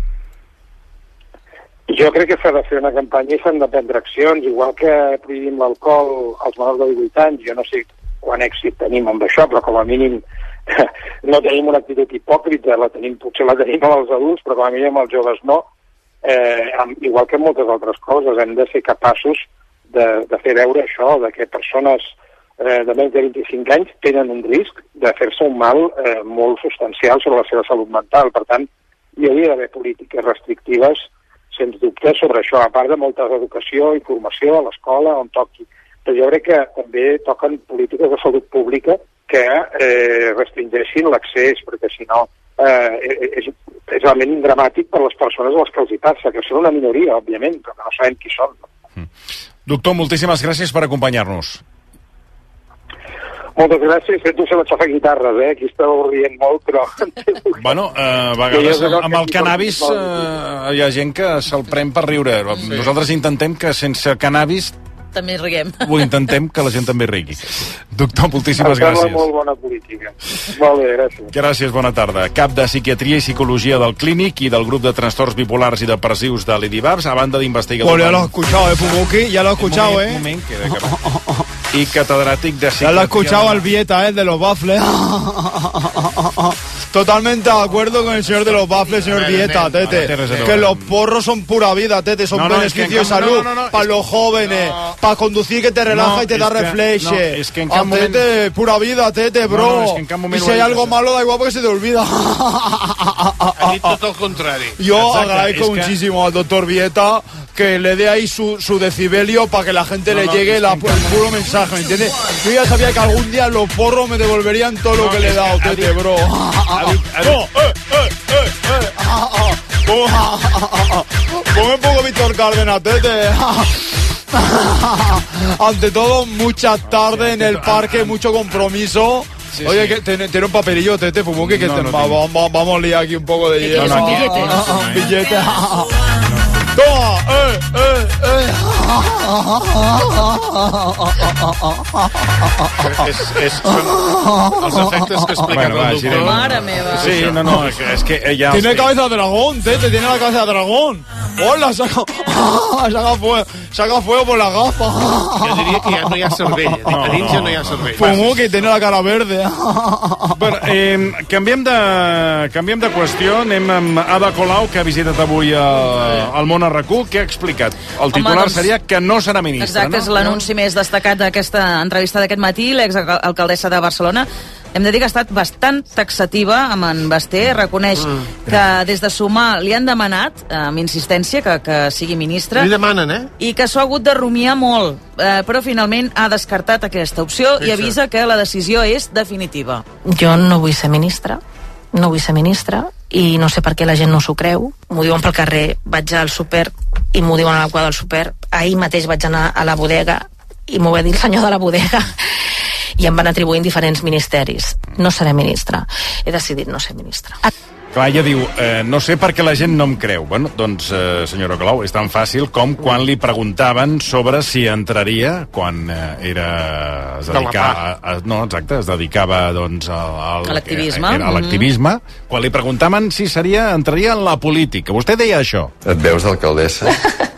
Jo crec que s'ha de fer una campanya i s'han de prendre accions, igual que prohibim l'alcohol als menors de divuit anys. Jo no sé quant èxit tenim amb això, però com a mínim no tenim una actitud hipòcrita, la tenim, potser la tenim amb els adults, però com a mínim els joves no. Eh, amb, igual que moltes altres coses, hem de ser capaços de, de fer veure això, de que persones eh, de menys de vint-i-cinc anys tenen un risc de fer-se un mal eh, molt substancial sobre la seva salut mental. Per tant, hi hauria d'haver polítiques restrictives, sens dubte, sobre això, a part de molta educació, informació a l'escola, on toqui. Però jo crec que també toquen polítiques de salut pública que eh, restringeixin l'accés, perquè si no eh, és, és realment dramàtic per les persones a les que els hi passa, que són una minoria, òbviament, però no sabem qui són. Mm. Doctor, moltíssimes gràcies per acompanyar-nos. Moltes gràcies, tu se m'aixafa guitarres, eh? Aquí estàveu rient molt, però... Bueno, eh, a vegades amb, amb el cannabis eh, hi ha gent que se'l pren per riure. Sí. Nosaltres intentem que sense cannabis també riguem. Ho intentem que la gent també rigui. Doctor, moltíssimes gràcies. Em molt bona política. Molt bé, gràcies. Gràcies, bona tarda. Cap de Psiquiatria i Psicologia del Clínic i del grup de trastorns bipolars i depressius de l'Idibabs, a banda d'investigador... Bueno, ya lo he escuchado, eh, Pumuki, ya lo he escuchado, moment, eh. Moment, queda que... I catedràtic de psiquiatria... Ya lo he escuchado al Vieta, eh, de los baffles. Totalmente de acuerdo con el señor de los baffles, señor Vieta, Tete. Que los porros son pura vida, Tete, son no, no, beneficio es que de salud no, no, no, para los jóvenes, no, para conducir que te relaja no, y te da reflexe. No, es que en cap ah, moment... Tete, pura vida, Tete, bro. No, no, es que en cap moment y si hay algo malo, da igual porque se te olvida. Ha dit tot el contrari. Yo Exacte, agradezco que... muchísimo al doctor Vieta que le dé ahí su, su decibelio para que la gente no, le no, llegue la, el puro mensaje, ¿me entiendes? Yo ya sabía que algún día los porros me devolverían todo no, lo que le he dado, Tete, dit, bro. Ha dit, ha dit. No, eh, eh, eh, eh. Ah, ah. Ponme un poco Víctor Cárdenas, Tete. Ante todo, muchas tardes en el parque, mucho compromiso. Sí, Oye, sí. que tener un papelillo, Tete, Pumuki, que no, te, no, vamos, vamos, vamos a liar aquí un poco de hielo. No, no, un billete. No, no, un billete. Toma, eh, eh, eh. És, és, són els efectes que explica bueno, el doctor. Mare meva. Sí, no, no, és que, és que ja... Tiene cabeza de dragón, Tete, tiene la cabeza de dragón. Hola, saca, saca, fuego, saca fuego por la gafa. Jo diria que ja no hi ha cervell. No, a dins ja no hi ha cervell. Pumuki tiene la cara verde. Bueno, eh, canviem, de, canviem de qüestió. Anem amb Ada Colau, que ha visitat avui el, el món a RAC u. Què ha explicat? El titular Home, doncs, seria que no serà ministre, exacte, no? és l'anunci no? més destecat d'aquesta entrevista d'aquest matí. L'exalcaldessa de Barcelona hem de dir que ha estat bastant taxativa amb en Basté, reconeix mm. que des de Sumar li han demanat, amb insistència, que, que sigui ministre. Li demanen, eh? I que s'ho ha hagut de rumiar molt, eh, però finalment ha descartat aquesta opció i avisa que la decisió és definitiva. Jo no vull ser ministre, no vull ser ministre, i no sé per què la gent no s'ho creu. M'ho diuen pel carrer, vaig al súper i m'ho diuen a la quadra del súper. Ahir mateix vaig anar a la bodega i m'ho va dir el senyor de la bodega i em van atribuint diferents ministeris. No seré ministra. He decidit no ser ministra. Clar, ella diu, eh, no sé per què la gent no em creu. Bueno, doncs, eh, senyora Colau, és tan fàcil com quan li preguntaven sobre si entraria quan eh, era... Es dedicava, a, a, no, exacte, es dedicava, doncs, al... al a l'activisme. A l'activisme. Mm-hmm. Quan li preguntaven si seria, entraria en la política. Vostè deia això. Et veus d'alcaldessa?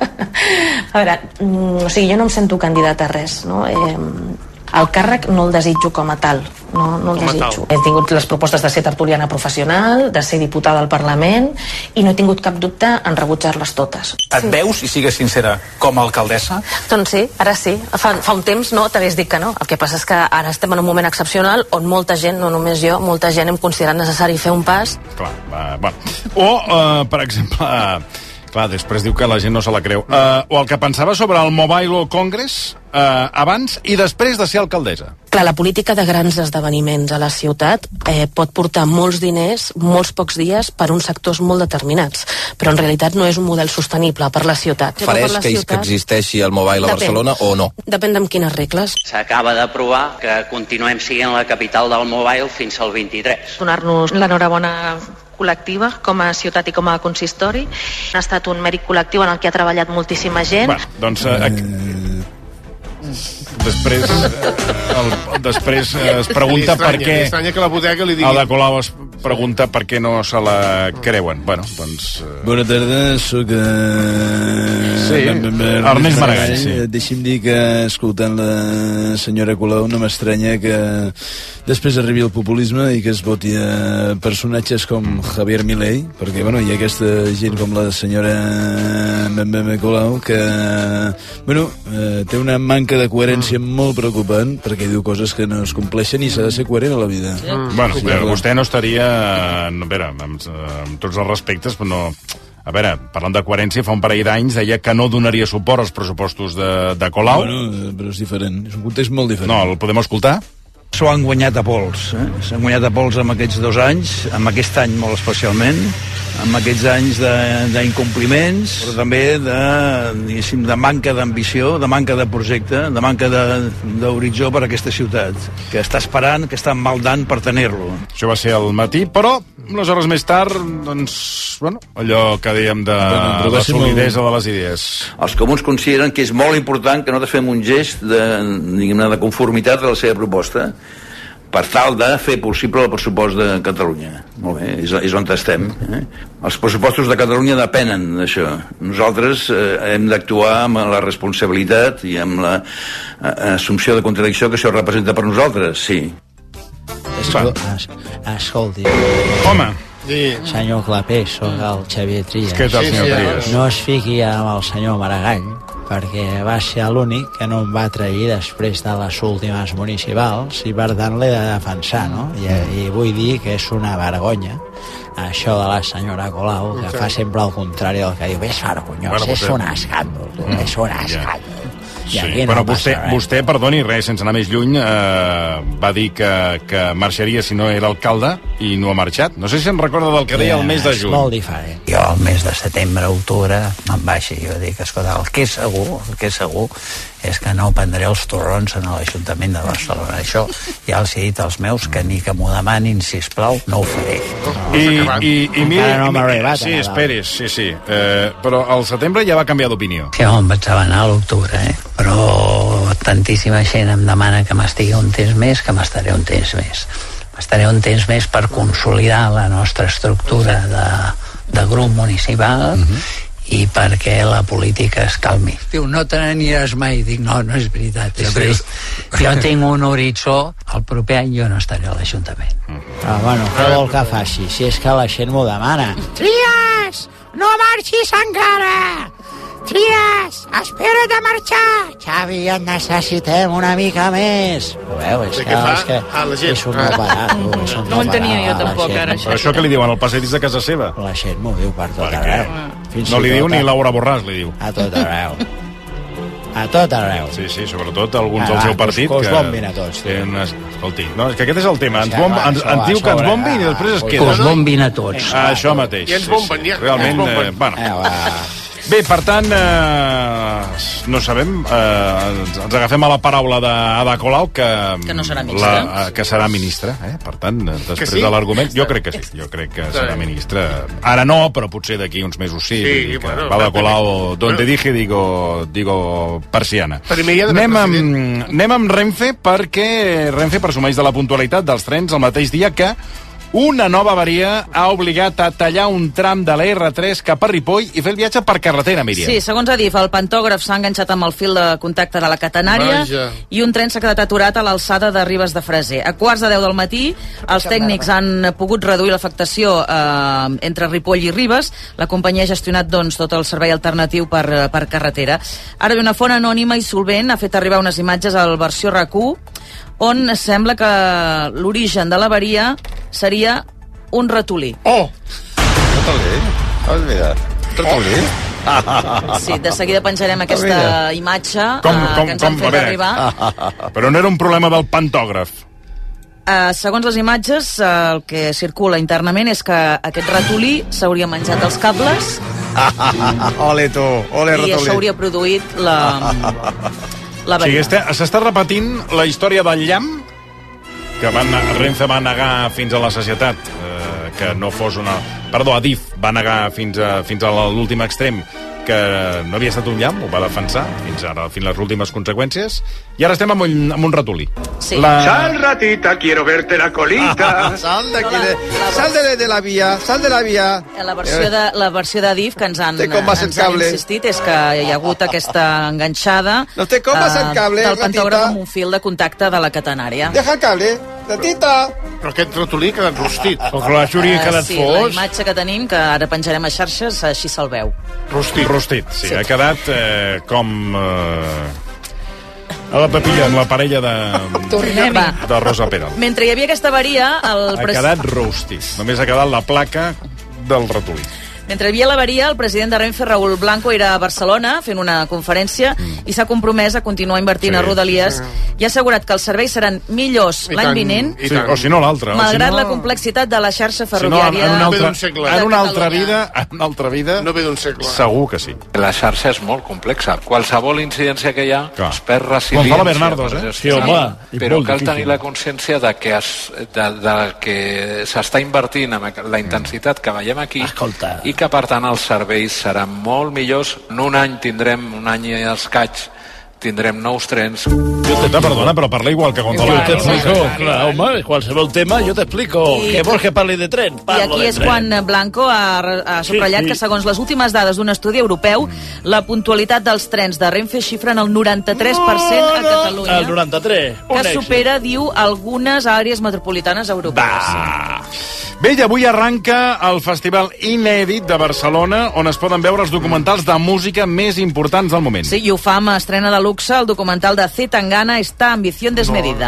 A veure, mm, o sigui, jo no em sento candidata a res, no? Eh, el càrrec no el desitjo com a tal, no, no el com desitjo. He tingut les propostes de ser tertuliana professional, de ser diputada al Parlament, i no he tingut cap dubte en rebutjar-les totes. Et sí. veus, i sigues sincera, com a alcaldessa? Doncs sí, ara sí. Fa, fa un temps no t'hagués dit que no. El que passa és que ara estem en un moment excepcional on molta gent, no només jo, molta gent hem considerat necessari fer un pas. Clar, va, va. O, uh, per exemple... Clar, després diu que la gent no se la creu. Uh, o el que pensava sobre el Mobile World Congress uh, abans i després de ser alcaldessa. Clar, la política de grans esdeveniments a la ciutat eh, pot portar molts diners, molts pocs dies, per uns sectors molt determinats, però en realitat no és un model sostenible per la ciutat. Faràs que, ciutat... que existeixi el Mobile a Depèn. Barcelona o no? Depèn d'amb quines regles. S'acaba d'aprovar que continuem sent la capital del Mobile fins al vint-i-tres. Donar-nos l'enhorabona col·lectiva com a ciutat i com a consistori. Ha estat un mèrit col·lectiu en el que ha treballat moltíssima gent. Va, doncs... Eh, eh, després el, després es pregunta per què que la bodega li digui... a la Colau es pregunta per què no se la creuen. Bueno, doncs... Bona tarda, soc sí, Ernest Maragall, sí. Deixi'm dir que escoltant la senyora Colau no m'estranya que després arribi el populisme i que es voti a personatges com Javier Milei, perquè bueno, hi ha aquesta gent com la senyora Colau que bueno, eh, té una manca de coherència molt preocupant, perquè diu coses que no es compleixen i s'ha de ser coherent a la vida. Sí. Bueno, sí, però vostè no estaria... A veure, amb, amb tots els respectes, però no... A veure, parlant de coherència, fa un parell d'anys deia que no donaria suport als pressupostos de, de Colau. Bueno, però és diferent, és un context molt diferent. No, el podem escoltar? S'ho han guanyat a pols, eh? S'han guanyat a pols amb aquests dos anys, amb aquest any molt especialment, amb aquests anys d'incompliments, però també de, diguéssim, de manca d'ambició, de manca de projecte, de manca d'horitzó per a aquesta ciutat, que està esperant, que està maldant per tenir-lo. Això va ser al matí, però unes hores més tard, doncs, bueno, allò que dèiem de bueno, la solidesa molt... de les idees. Els comuns consideren que és molt important que nosaltres fem un gest de, diguem-ne, de conformitat a la seva proposta, per tal de fer possible el pressupost de Catalunya. Molt bé, és, és on estem. Eh? Els pressupostos de Catalunya depenen d'això. Nosaltres eh, hem d'actuar amb la responsabilitat i amb l'assumpció de contradicció que això representa per nosaltres, sí. Escol es, escolti. Home. Sí. Senyor Clapés, soc el Xavier Trias. Què tal, senyor Trias? No es fiqui amb el senyor Maragall, perquè va ser l'únic que no em va trair després de les últimes municipals i per tant l'he de defensar, no? I, i vull dir que és una vergonya això de la senyora Colau, que fa sempre el contrari del que diu. És vergonyós, bueno, és un escàndol, tu, és un escàndol. Sí, però no vostè, vostè, perdoni, res, sense anar més lluny, eh, va dir que, que marxaria si no era alcalde i no ha marxat. No sé si em recorda del que deia el mes de juny. És molt diferent. Jo el mes de setembre, octubre, me'n baixi. Jo dic, escolta, el que és segur, el que és segur és que no prendré els torrons en l'Ajuntament de Barcelona. Això ja els he dit als meus que ni que m'ho demanin, sisplau, no ho faré. I, i, i miri, no m'ha arribat. Sí, esperis, sí, sí. Eh, però al setembre ja va canviar d'opinió. Sí, home, em pensava anar a l'octubre, eh? Però tantíssima gent em demana que m'estigui un temps més, que m'estaré un temps més. M'estaré un temps més per consolidar la nostra estructura de, de grup municipal, uh-huh. i perquè la política es calmi. Diu, no te n'aniràs mai. Dic, no, no és veritat. És dir, jo tinc un horitzó, el proper any jo no estaré a l'Ajuntament. Però, bueno, què vol que faci? Si és que la gent m'ho demana. Trias! No marxis encara! Trias, espera't a marxar! Xavi, et necessitem una mica més. Ho veu? És De que, què fa? és que Ah, la gent. és un no parat. És un No ho entenia parat, jo la tampoc, gent. ara, Però això que li diuen al passadís de casa seva? La gent m'ho diu per tot arreu. Fins No i li diu tot ni a- Laura Borràs, li diu. A tot arreu. A tot arreu. Sí, sí, sobretot alguns Ah, del seu que us- partit. que us bombin a tots, tenen unes... Escolti, no, és que aquest és el tema. Ens, Ja, bomba, va, ens, això ens va, diu que ens sobre- bombin i després es ah, queda. que us bombin a tots. Ah, això mateix. I ens sí, bomben, sí. ja. Realment, Ens bomben. eh, bueno. Eh, va. Bé, per tant, eh, no sabem, eh, ens, ens agafem a la paraula d'Ada Colau, que, Que no serà ministra. La, eh, que serà ministra, eh? Per tant, eh, després sí? de l'argument, jo crec que sí, jo crec que serà ministra. Ara no, però potser d'aquí uns mesos sí. Sí, Vull dir que bueno, Ada va, Colau, donde bueno. dije, digo, digo persiana. Primer hi ha d'haver Anem amb, president. anem amb Renfe, perquè Renfe presumeix de la puntualitat dels trens el mateix dia que una nova avaria ha obligat a tallar un tram de la erre tres cap a Ripoll i fer el viatge per carretera, Míriam. Sí, segons Adif, el pantògraf s'ha enganxat amb el fil de contacte de la catenària Vaja. i un tren s'ha quedat aturat a l'alçada de Ribes de Freser. A quarts de deu del matí, els tècnics han pogut reduir l'afectació eh, entre Ripoll i Ribes. La companyia ha gestionat doncs, tot el servei alternatiu per, per carretera. Ara bé, una font anònima i solvent ha fet arribar unes imatges al versió R A C U on sembla que l'origen de l'avaria seria un ratolí. Oh! Ratolí? Olvida't. Ratolí? Sí, de seguida penjarem aquesta Mira. imatge Com, eh, com, que ens com, han a fet veure, arribar. però no era un problema del pantògraf. Uh, segons les imatges, uh, el que circula internament és que aquest ratolí s'hauria menjat els cables Ole tu, ole i això ratolí. hauria produït la, la O sigui, avaria. este- s'està repetint la història del llamp que van, Renfe va negar fins a la societat eh, que no fos una... Perdó, Adif va negar fins a, fins a l'últim extrem que no havia estat un llamp, ho va defensar fins ara, fins a les últimes conseqüències, i ara estem amb un, amb un ratolí. Sí. La... ratita, quiero verte la colita. Sal d'aquí, de, sal de, de la via, sal de la via. La versió de la versió d'Adif que ens han, Té com vas el ens han cable. insistit és que hi ha hagut aquesta enganxada No té com vas el eh, cable, del pantògraf ratita. amb un fil de contacte de la catenària. Deja el cable, ratita. Però aquest ratolí ha quedat rostit. Però clar, això hauria Eh, quedat sí, la fos. imatge que tenim, que ara penjarem a xarxes, així se'l veu. Rostit. Rostit, sí, Sí. ha quedat eh, com... Eh, a la papilla, amb la parella de, Tornem de Rosa Peral. Mentre hi havia aquesta avaria, el Ha pres... quedat rostit. Només ha quedat la placa del ratolí. Mentre hi havia l'avaria, el president de Renfe, Raúl Blanco, era a Barcelona fent una conferència mm. i s'ha compromès a continuar invertint Sí, a Rodalies sí, i ha assegurat que els serveis seran millors I l'any tant, vinent, i Sí, tant. o si no l'altre. malgrat o si no, la complexitat de la xarxa Si no, ferroviària. en una Ve altra, d'un segle. en una de altra Catalunya. vida, en una altra vida, No ve d'un segle. segur que sí. La xarxa és molt complexa. Qualsevol incidència que hi ha Clar. es perd resiliència. Gonzalo Bernardos, per eh? gestionar. Sí, home, i Però molt cal difícil. tenir la consciència de que, es, de, de que s'està invertint amb la intensitat que veiem aquí Escolta. i que, per tant, els serveis seran molt millors. En un any tindrem, un any i escaig, tindrem nous trens. Jo te perdona, però parla igual que Gonzalo Yo te Bernardos. explico, claro, home, qualsevol tema, jo t'explico. I- Que vols que parli de tren? I Parlo aquí de és tren. quan Blanco ha, ha subratllat Sí, sí. que, segons les últimes dades d'un estudi europeu, la puntualitat dels trens de Renfe xifra en el noranta-tres per cent a Catalunya, El noranta-tres. un que èxit. supera, diu, algunes àrees metropolitanes europees. Va. Bé, i avui arranca el Festival Inèdit de Barcelona, on es poden veure els documentals de música més importants del moment. Sí, i ho fa amb estrena de luxe el documental de C. Tangana, Esta ambición desmedida.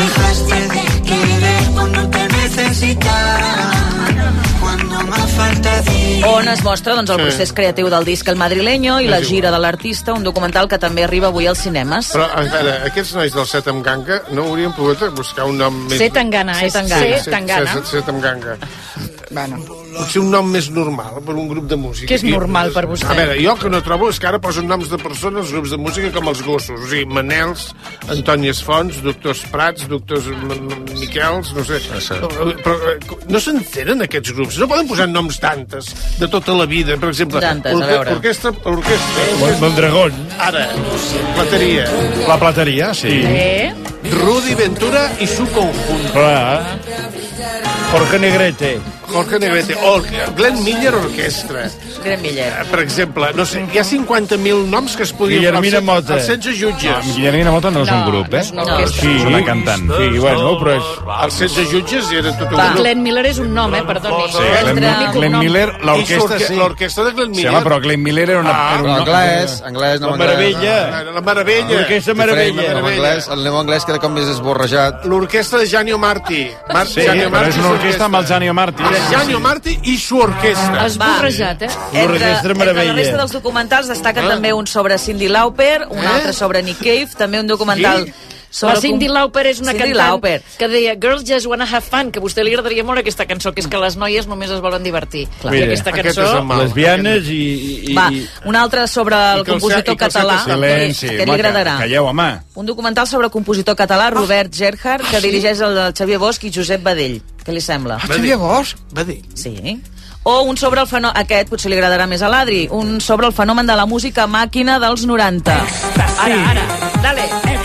On es mostra doncs, el Sí. procés creatiu del disc El Madrileño i la És gira de l'artista, un documental que també arriba avui als cinemes. Però, a veure, aquests nois del Set amb Ganga no haurien pogut buscar un nom més... C. Tangana, és C. Tangana. Set, set amb Ganga. Bueno. Potser un nom més normal per un grup de música. Què és I- normal per vostè? A veure, jo el que no trobo és que ara posen noms de persones als grups de música com els gossos. O sigui, Manels, Antònies Fons, doctors Prats, doctors M- M- Miquels, no sé. Però, però eh, no s'entenen aquests grups. No poden posar noms tantes de tota la vida. Per exemple, Tantes, a veure. orquestra, orquestra, Mon- Mondragón. Ara, plateria. La plateria, sí. Eh? Rudy Ventura i su conjunto. Clar. Jorge Negrete. Jorge Negrete. O el Glenn Miller Orquestra. Glenn Miller. Per exemple, no sé, hi ha cinquanta mil noms que es podien... Guillermina Mota. Els setze jutges. No, Guillermina Mota no és un grup, eh? No, no, sí, és una cantant. Sí, bueno, però és... Els setze jutges era tot un Va, grup. Glenn Miller és un nom, eh? Perdoni. Sí, Glenn, Glenn Miller, l'orquestra sí. L'orquestra de Glenn Sí, Miller. home, però Glenn Miller era una... Ah, era un Anglès, anglès, no La meravella. La meravella. L'orquestra meravella. El anglès, el neu anglès queda com més esborrejat. L'orquestra de Gianni Marti. Mar Sí, però és una orquestra amb el Gianni Marti. De Gianni Marti i su orquestra. Esborrejat, eh? Entre, entre la resta dels documentals destaquen Ah. també un sobre Cyndi Lauper, un Eh? altre sobre Nick Cave, també un documental... Qui? sobre La Cyndi com- Lauper és una Cyndi cantant Lauper. que deia Girls Just Wanna Have Fun, que a vostè li agradaria molt aquesta cançó, que és que les noies només es volen divertir. Clar. I Mira, aquesta aquest cançó... és el mal. Lesbianes i... i, Va, i... un altre sobre el I que el compositor se- i que el català, set- Silenci, que li home, agradarà. Calleu, home. Un documental sobre el compositor català Robert Gerhard, que dirigeix el del Xavier Bosch i Josep Badell. Què li sembla? Xavier Bosch? Va dir. Sí. O un sobre el fenomen... Aquest potser li agradarà més a l'Adri. Un sobre el fenomen de la música màquina dels noranta. Ara, ara, dale.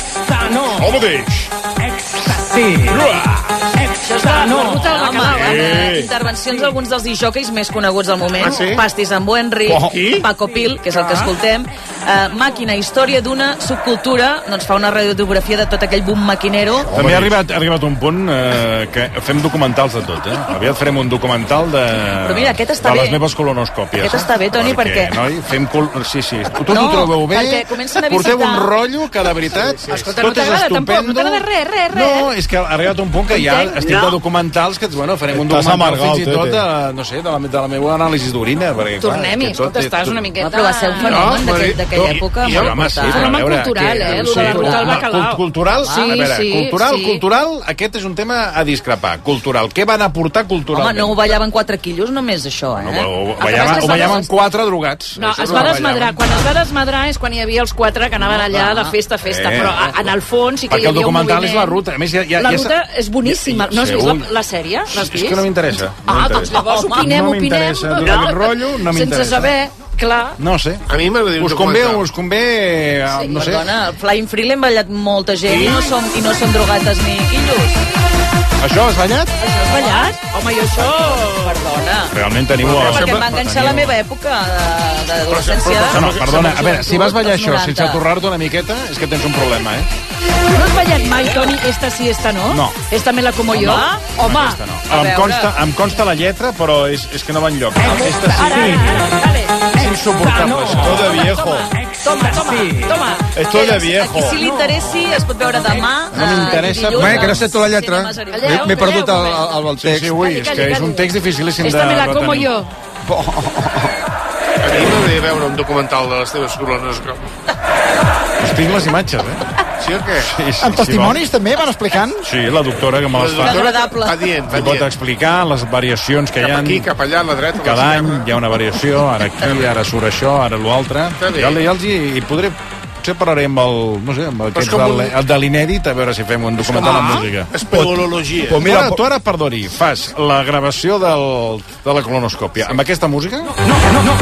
El mateix. Sí. Això és la, la ruta del Home, bacalao, amb, eh? eh, intervencions d'alguns dels disjòqueis més coneguts del moment. Ah, sí? Pastis amb Henry, Oh. Qui? Paco Pil, que és el que escoltem. Uh, màquina, història d'una subcultura. Doncs fa una radiografia de tot aquell boom maquinero. També ha arribat, ha arribat un punt eh, que fem documentals de tot, eh? Aviat farem un documental de, Però mira, aquest està de bé. les meves colonoscòpies. Aquest està bé, Toni, perquè- Noi, fem col... Sí, sí. Tots No, ho trobeu bé? perquè comencen a Porteu visitar- un rotllo que, de veritat, Escolta, tot no és t'agrada tampoc, estupendo. no t'agrada res, res, res. No, és que ha arribat un punt que ja Entenc. estic No. de documentals que, bueno, farem un Estàs documental amargat, fins i tot Tete. de, no sé, de la, de la meva anàlisi d'orina. perquè, clar, Tornem-hi, és que tot escolta, és- estàs una Va, miqueta... però va ser un fenomen No, d'aquell- d'aquella i- època. i- molt home, sí, important. però a Fenomen veure, cultural, que- eh, lo sí, de la ruta del home, bacalao. cult- Cultural, Sí, a veure, sí, cultural, sí. cultural, aquest és un tema a discrepar. Cultural, què van aportar Home, culturalment? no ho ballaven quatre quilos només, això, eh? No, ho, ho, El que ballaven, passa és ho que ballaven es- quatre drogats. No, Això es no va ho desmadrar. ballaven. Quan es va desmadrar és quan hi havia els quatre que anaven allà de festa a festa, Eh. però a, en el fons sí que Perquè hi el havia un documental moviment. és la ruta. A més, ja, ja, La ja ruta és boníssima. No has vist la, Segur. la sèrie? L'has És vist? que no m'interessa. No Ah, doncs m'interessa. llavors opinem, no opinem. m'interessa. Tot aquest rotllo no Sense m'interessa. saber, clar. No sé. A mi m'agradaria un Us convé, documental. us convé... eh, Sí, no sé. perdona, el Flying Free l'hem ballat molta gent i no som, i no som drogates ni quillos. Això has ballat? Això has ballat? Home, i això... Perdona. Realment teniu... Però el- perquè em va enganxar la meva època de- d'adolescència. No, no, perdona, a veure, si vas ballar dels això noranta. sense atorrar-te una miqueta, és que tens un problema, eh? No has ballat mai, Toni, esta sí, esta no? No. Esta me la como jo? Home, Aquesta no. Em consta, em consta la lletra, però és, és que no va enlloc. Eh, Aquesta sí. ara, ara, dale. És insuportable, això. Esto de viejo. Toma, toma, toma. Esto de viejo. A qui si li interessi es pot veure demà. No m'interessa. eh, Home, que no sé tota la lletra. Cinemes Ariola. M'he m'he perdut el, Calleu, el, el Sí, text. sí, ui, és que és un text dificilíssim de Esta me la como retenir. yo. A mi m'agradaria veure un documental de les teves colones. Us tinc les imatges, eh? Sí o què? Sí, sí, Amb testimonis també van explicant? Sí, la doctora que me les fa. Agradable. Va dient, va Li pot dient. explicar les variacions que hi Cap ha. aquí, cap allà, a la dreta, a la Cada any esquerra. hi ha una variació, ara aquí, ara surt això, ara l'altre. Està bé. Jo ja els hi, hi podré... Potser parlaré amb el, no sé, amb Però és aquest com del, un- el de l'inèdit, a veure si fem un documental amb música. Espeleologia. Pues mira, tu ara, tu ara, perdoni, fas la gravació del, de la colonoscòpia amb aquesta música? No, no, no,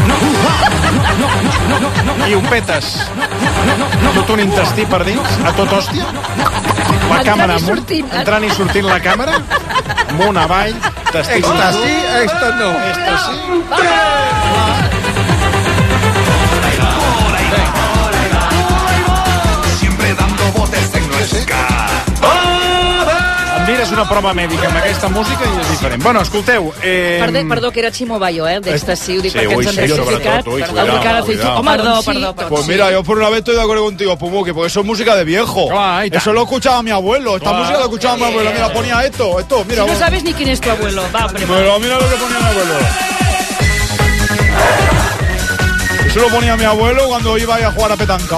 no. I ho petes. Tot un intestí per dins, a tot hòstia. La Entrant càmera i amunt, sortint. entrant i sortint la càmera, amunt, avall, testicles. Èxtasi, esta no. Èxtasi. Em mires una prova mèdica amb aquesta música i és diferent. Bueno, escolteu... Eh... Perdó, perdó, que era Chimo Bayo, eh, el d'Ecstasy, ho dic Sí, perquè ui, ens han sí, rectificat. sobretot, ui, Perdó, cuidado, que ara feis- cuidado. Home, Perdó, doncs sí, perdó, doncs Pues sí. mira, yo por una vez estoy de acuerdo contigo, Pumuki, porque eso es música de viejo. Claro, y tal. Eso lo escuchaba mi abuelo. Esta Claro. música la escuchaba mi abuelo. Mira, ponía esto, esto, mira. Si no vos- sabes ni quién es tu abuelo. Va, hombre. Pero mira lo que ponía mi abuelo. Eso lo ponía mi abuelo cuando iba a jugar a petanca.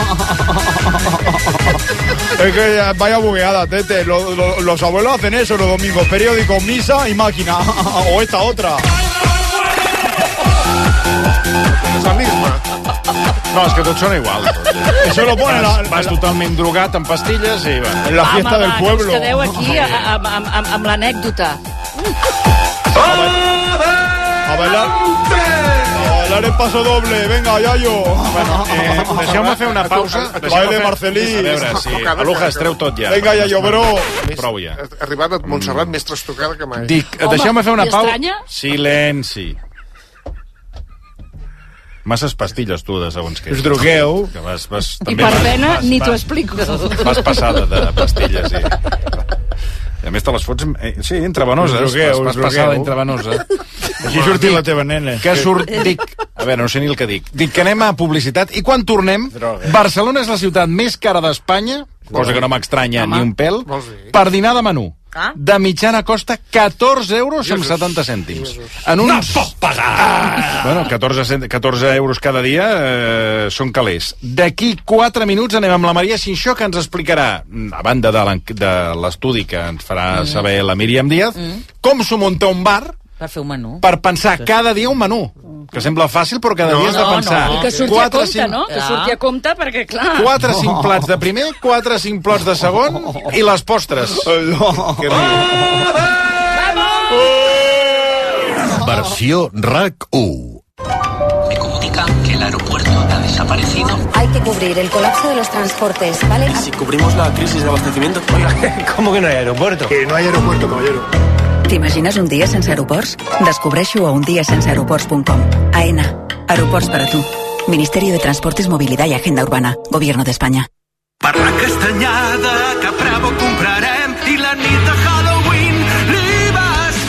Es que eh, vaya bugueada, tete. Lo- lo- los abuelos hacen eso los domingos. Periódico, misa y máquina. O esta otra. És la misma. No, és que tots són igual. Eso lo pone Vas, la, vas totalment drogat amb pastilles i va. en la fiesta Home, del va, pueblo. que us quedeu aquí a- a- amb, amb, amb, amb l'anècdota. A bailar. Daré paso doble. Venga, Yayo. Bueno, eh, deixeu-me fer una pausa. Baile Marcelí. A veure, si Aluja es treu tot ja. Vinga, Yayo, bro. Prou ja. Ha arribat a Montserrat més trastocada que mai. Dic, deixeu-me fer una pausa. m'estranya? Silenci. Masses pastilles, tu, de segons què. Us drogueu. Que vas, vas, I per pena ni t'ho explico. Vas passada de pastilles, sí. I a més te les fots... Eh, sí, intravenoses. Us drogueu, vas, vas us passada drogueu. intravenosa. Així sortir la teva nena. Que surt... Dic, a veure, no sé ni el que dic. Dic que anem a publicitat i quan tornem, Droga. Barcelona és la ciutat més cara d'Espanya, cosa que no m'estranya ni un pèl, per dinar de menú. Ah. De mitjana costa catorze euros amb setanta cèntims. En uns... No puc pagar! Ah, bueno, catorze, cent- catorze euros cada dia eh, són calés. D'aquí quatre minuts anem amb la Maria Xinxó, que ens explicarà, a banda de l'en- de l'estudi que ens farà Mm. saber la Míriam Díaz, Mm. com s'ho munta un bar Per fer un menú. per pensar cada dia un menú. Que sembla fàcil, però cada No, dia has de no, pensar. no. I que surti Quatre, a compte, cinc- no? Que surti a compte, perquè, clar... Quatre, cinc plats de primer, quatre, cinc plats de segon i les postres. Que Versió RAC u. Me comunican que el aeropuerto ha desaparecido. Hay que cubrir el colapso de los transportes, ¿vale? Si cubrimos la crisis de abastecimiento. Oiga, ¿cómo que no hay aeropuerto? Que no hay aeropuerto, caballero. T'imagines un dia sense aeroports? Descobreixo a un dia sense aeroports punt com. AENA. Aeroports per a tu. Ministerio de Transportes, Movilidad y Agenda Urbana. Gobierno de España. Per la castanyada que a Bravo comprarem i la nit de Halloween l'I V A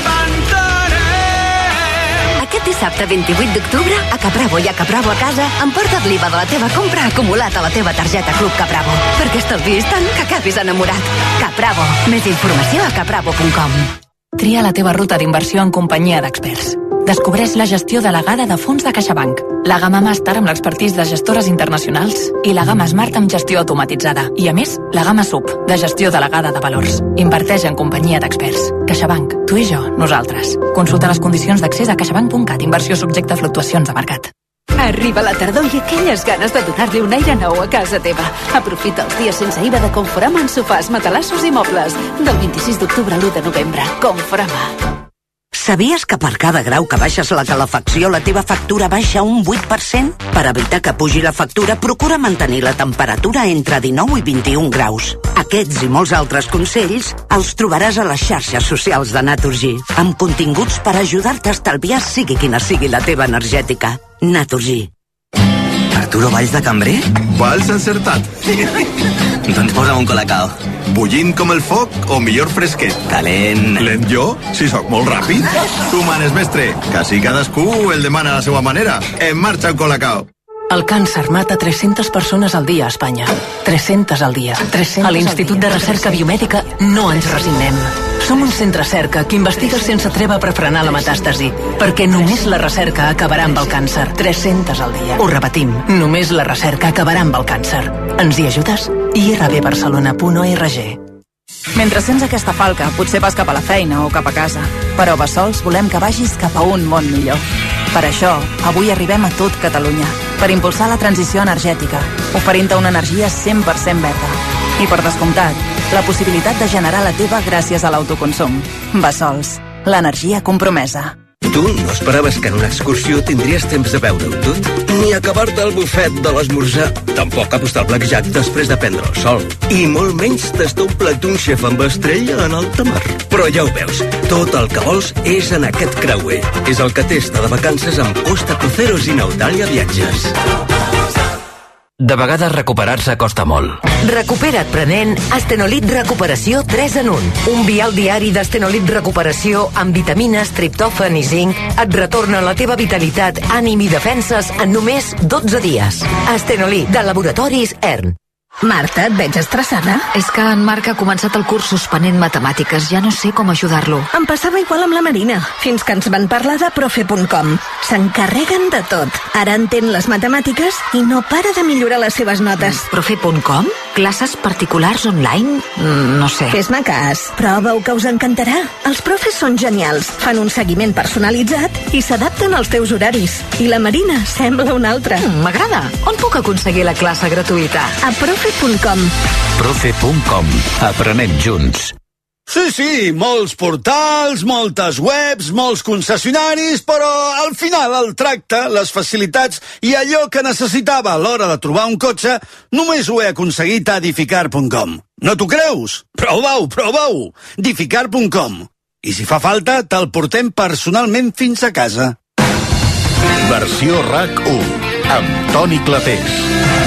espantarem. Aquest dissabte vint-i-vuit d'octubre, a Capravo i a Capravo a casa, emporta't l'I V A de la teva compra acumulat a la teva targeta Club Capravo. Perquè estalviïs tant que acabis enamorat. Capravo. Més informació a capravo punt com. Tria la teva ruta d'inversió en companyia d'experts. Descobreix la gestió delegada de fons de CaixaBank, la gamma Master amb l'expertís de gestores internacionals i la gamma Smart amb gestió automatitzada. I, a més, la gamma Sub, de gestió delegada de valors. Inverteix en companyia d'experts. CaixaBank. Tu i jo. Nosaltres. Consulta les condicions d'accés a caixabank punt cat. Inversió subjecte a fluctuacions de mercat. Arriba la tardor i aquelles ganes de donar-li un aire nou a casa teva. Aprofita els dies sense I V A de Conforama en sofàs, matalassos i mobles. Del vint-i-sis d'octubre a l'u de novembre. Conforama. Sabies que per cada grau que baixes la calefacció la teva factura baixa un vuit per cent? Per evitar que pugi la factura, procura mantenir la temperatura entre dinou i vint-i-un graus. Aquests i molts altres consells els trobaràs a les xarxes socials de Naturgy, amb continguts per ajudar-te a estalviar sigui quina sigui la teva energètica. Naturgy. Arturo Valls de cambrer? Valls encertat. Doncs posa'm un colacao. Bullint com el foc o millor fresquet? Calent. Lent jo? Si sóc molt ràpid. Tu manes, mestre. Quasi cadascú el demana a la seva manera. En marxa un colacao. El càncer mata tres-centes persones al dia a Espanya. tres-centes al dia. A l'Institut de Recerca Biomèdica no ens resignem. Som un centre cerca que investiga sense treva per frenar la metàstasi, perquè només la recerca acabarà amb el càncer. tres-centes al dia. Ho repetim, només la recerca acabarà amb el càncer. Ens hi ajudes? i r b barcelona punt org. Mentre sents aquesta falca, potser vas cap a la feina o cap a casa. Però a Bassols volem que vagis cap a un món millor. Per això, avui arribem a tot Catalunya, per impulsar la transició energètica, oferint-te una energia cent per cent verda. I per descomptat, la possibilitat de generar la teva gràcies a l'autoconsum. Bassols, l'energia compromesa. Tu no esperaves que en una excursió tindries temps de veure-ho tot? Ni acabar-te el bufet de l'esmorzar. Tampoc apostar al blackjack després de prendre el sol. I molt menys tastar un plat d'un xef amb estrella en alta mar. Però ja ho veus, tot el que vols és en aquest creuer. És el que testa de vacances amb Costa Cruceros i Nautalia Viatges. De vegades recuperar-se costa molt. Recupera't prenent Astenolit Recuperació tres en un. Un vial diari d'Astenolit Recuperació amb vitamines, triptòfan i zinc et retorna la teva vitalitat, ànim i defenses en només dotze dies. Astenolit, de Laboratoris E R N. Marta, et veig estressada? És que en Marc ha començat el curs suspenent matemàtiques. Ja no sé com ajudar-lo. Em passava igual amb la Marina, fins que ens van parlar de profe punt com. S'encarreguen de tot. Ara entén les matemàtiques i no para de millorar les seves notes. profe punt com? Classes particulars online? Mm, no sé. Fes-me cas. Prova-ho que us encantarà. Els profes són genials. Fan un seguiment personalitzat i s'adapten als teus horaris. I la Marina sembla una altra. Mm, m'agrada. On puc aconseguir la classe gratuïta? A profe punt com. profe punt com. Aprenem junts. Sí, sí, molts portals, moltes webs, molts concessionaris, però al final el tracte, les facilitats i allò que necessitava a l'hora de trobar un cotxe només ho he aconseguit a edificar punt com. No t'ho creus? Prova-ho, prova-ho! edificar punt com. I si fa falta, te'l portem personalment fins a casa. Versió RAC u, amb Toni Clapés.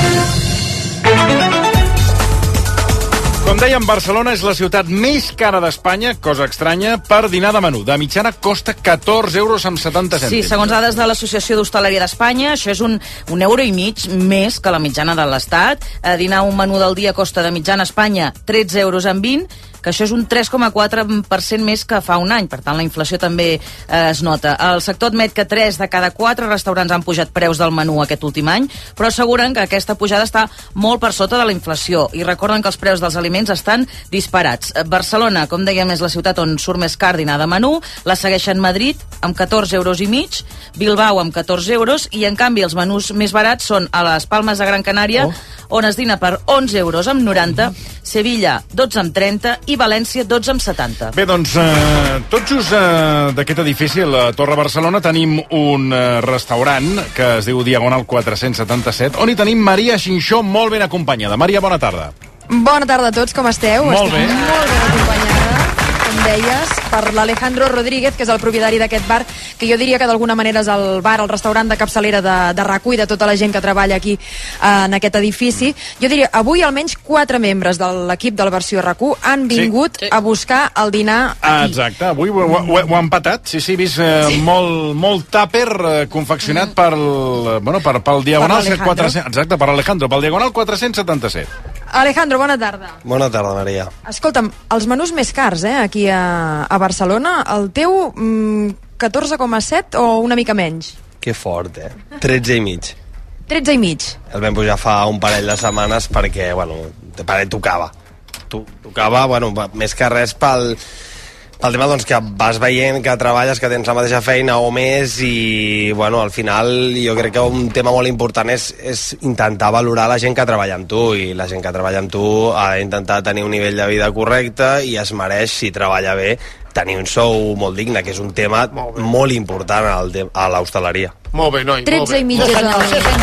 Com dèiem, Barcelona és la ciutat més cara d'Espanya, cosa estranya, per dinar de menú. De mitjana costa catorze euros amb setanta cèntims. Sí, segons dades de l'Associació d'Hostaleria d'Espanya, això és un, un euro i mig més que la mitjana de l'Estat. Eh, dinar un menú del dia costa de mitjana a Espanya tretze euros amb vint, que això és un tres coma quatre per cent més que fa un any. Per tant, la inflació també eh, es nota. El sector admet que tres de cada quatre restaurants han pujat preus del menú aquest últim any, però asseguren que aquesta pujada està molt per sota de la inflació i recorden que els preus dels aliments estan disparats. Barcelona, com dèiem, és la ciutat on surt més car dinar de menú, la segueixen Madrid amb catorze euros i mig, Bilbao amb catorze euros i, en canvi, els menús més barats són a les Palmes de Gran Canària, oh. on es dina per onze euros amb noranta, Sevilla dotze amb trenta i València dotze amb setanta. Bé, doncs, eh, tot just eh, d'aquest edifici, a la Torre Barcelona, tenim un eh, restaurant que es diu Diagonal quatre-cents setanta-set, on hi tenim Maria Xinxó molt ben acompanyada. Maria, bona tarda. Bona tarda a tots, com esteu? Molt bé. Estic molt ben acompanyada, com deies, per l'Alejandro Rodríguez, que és el propietari d'aquest bar, que jo diria que d'alguna manera és el bar, el restaurant de capçalera de, de RAC u i de tota la gent que treballa aquí eh, en aquest edifici. Jo diria, avui almenys quatre membres de l'equip del Versió RAC u han vingut sí. a buscar el dinar aquí. Exacte, avui ho, ho, ho, ho ha empatat, sí, sí, he vist eh, sí. molt, molt tàper eh, confeccionat mm. pel, bueno, per, pel Diagonal per quatre-cents, exacte, per Alejandro, pel Diagonal quatre-cents setanta-set. Alejandro, bona tarda. Bona tarda, Maria. Escolta'm, els menús més cars, eh, aquí a, a Barcelona, el teu mm, catorze coma set o una mica menys? Que fort, eh? tretze i mig. tretze i mig. El vam pujar fa un parell de setmanes perquè, bueno, de parell tocava. Tu, tocava, bueno, més que res pel... pel tema doncs, que vas veient que treballes, que tens la mateixa feina o més i, bueno, al final jo crec que un tema molt important és, és intentar valorar la gent que treballa amb tu i la gent que treballa amb tu ha d'intentar tenir un nivell de vida correcte i es mereix, si treballa bé, tenir un sou molt digne, que és un tema molt, molt important al te- a l'hostaleria. Molt bé, noi, molt bé. tretze i mig és el...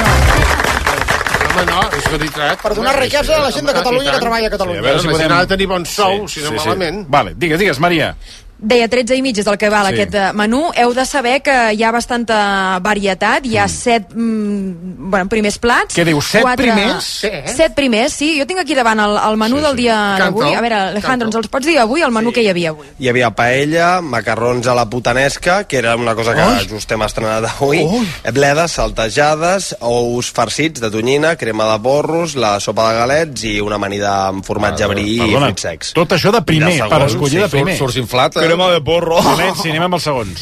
Home, no, és veritat. Per donar riquesa a la gent de Catalunya que treballa a Catalunya. Sí, a veure si podem... ha de tenir bon sou, sí, si no sí, malament. Sí. Vale, digues, digues, Maria. Deia, tretze i mig és el que val Sí. aquest eh, menú. Heu de saber que hi ha bastanta varietat. Hi ha mm. set mm, bueno, primers plats. Què dius, set quatre... primers? Sí, eh? Set primers, sí. Jo tinc aquí davant el, el menú sí, del dia sí. d'avui. A veure, Alejandro, ens els pots dir avui, el menú sí. que hi havia avui? Hi havia paella, macarrons a la putanesca, que era una cosa que Oi. just hem estrenat avui, Oi. bledes, saltejades, ous farcits de tonyina, crema de porros, la sopa de galets i una amanida amb formatge brie i fruits secs. Tot això de primer, de segon, per escollir sí, de primer. Surts inflat. Crema de porro. Anem, sí, anem amb els segons.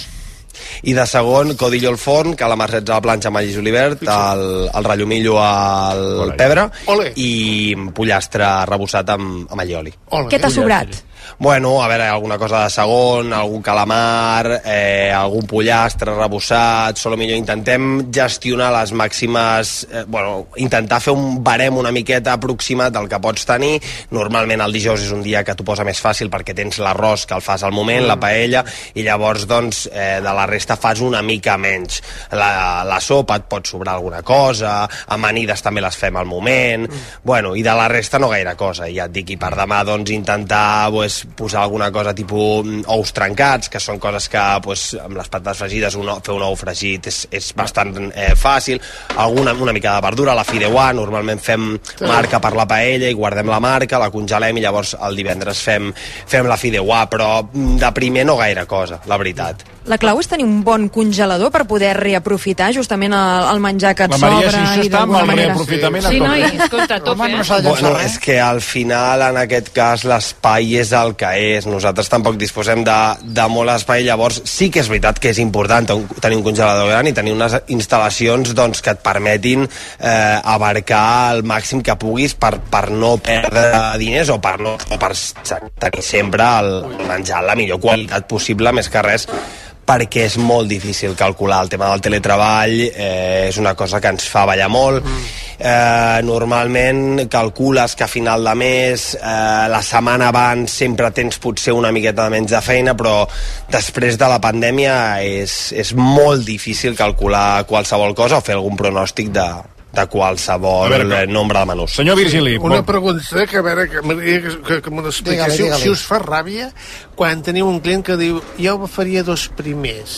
I de segon, codillo al forn, calamarsets a la planxa amb allis olivert, el, el rallomillo al Olé. pebre Olé. i pollastre arrebossat amb, amb allioli. Què t'ha sobrat? Bueno, a veure, alguna cosa de segon, algun calamar, eh, algun pollastre rebossat, solo millor intentem gestionar les màximes, eh, bueno, intentar fer un barem una miqueta aproximat del que pots tenir. Normalment el dijous és un dia que t'ho posa més fàcil perquè tens l'arròs que el fas al moment, mm. la paella, i llavors, doncs, eh, de la resta fas una mica menys. La, la sopa et pot sobrar alguna cosa, amanides també les fem al moment, mm. bueno, i de la resta no gaire cosa, ja et dic, i per demà, doncs, intentar, pues, posar alguna cosa tipus ous trencats, que són coses que pues, amb les patates fregides un, fer un ou fregit és, és bastant eh, fàcil, alguna una mica de verdura, la fideuà, normalment fem sí. marca per la paella i guardem la marca, la congelem i llavors el divendres fem, fem la fideuà, però de primer no gaire cosa, la veritat. La clau és tenir un bon congelador per poder reaprofitar justament el, el menjar que et la Maria, sobra. Si i està amb el reaprofitament sí, sí, no, escolta, tot Home, no bueno, és que al final en aquest cas l'espai és el que és, nosaltres tampoc disposem de, de molt espai, llavors sí que és veritat que és important tenir un congelador gran i tenir unes instal·lacions doncs, que et permetin eh, abarcar el màxim que puguis per, per no perdre diners o per, no, o per tenir sempre el menjar la millor qualitat possible, més que res perquè és molt difícil calcular el tema del teletreball, eh, és una cosa que ens fa ballar molt. Mm. eh, normalment calcules que a final de mes, eh, la setmana abans sempre tens potser una miqueta de menys de feina, però després de la pandèmia és, és molt difícil calcular qualsevol cosa o fer algun pronòstic de, de qualsevol veure, nombre de menús. Senyor Virgili, una pregunta que a veure que, que, que, que me l'expliquéssiu, si us fa ràbia quan teniu un client que diu jo ho faria dos primers.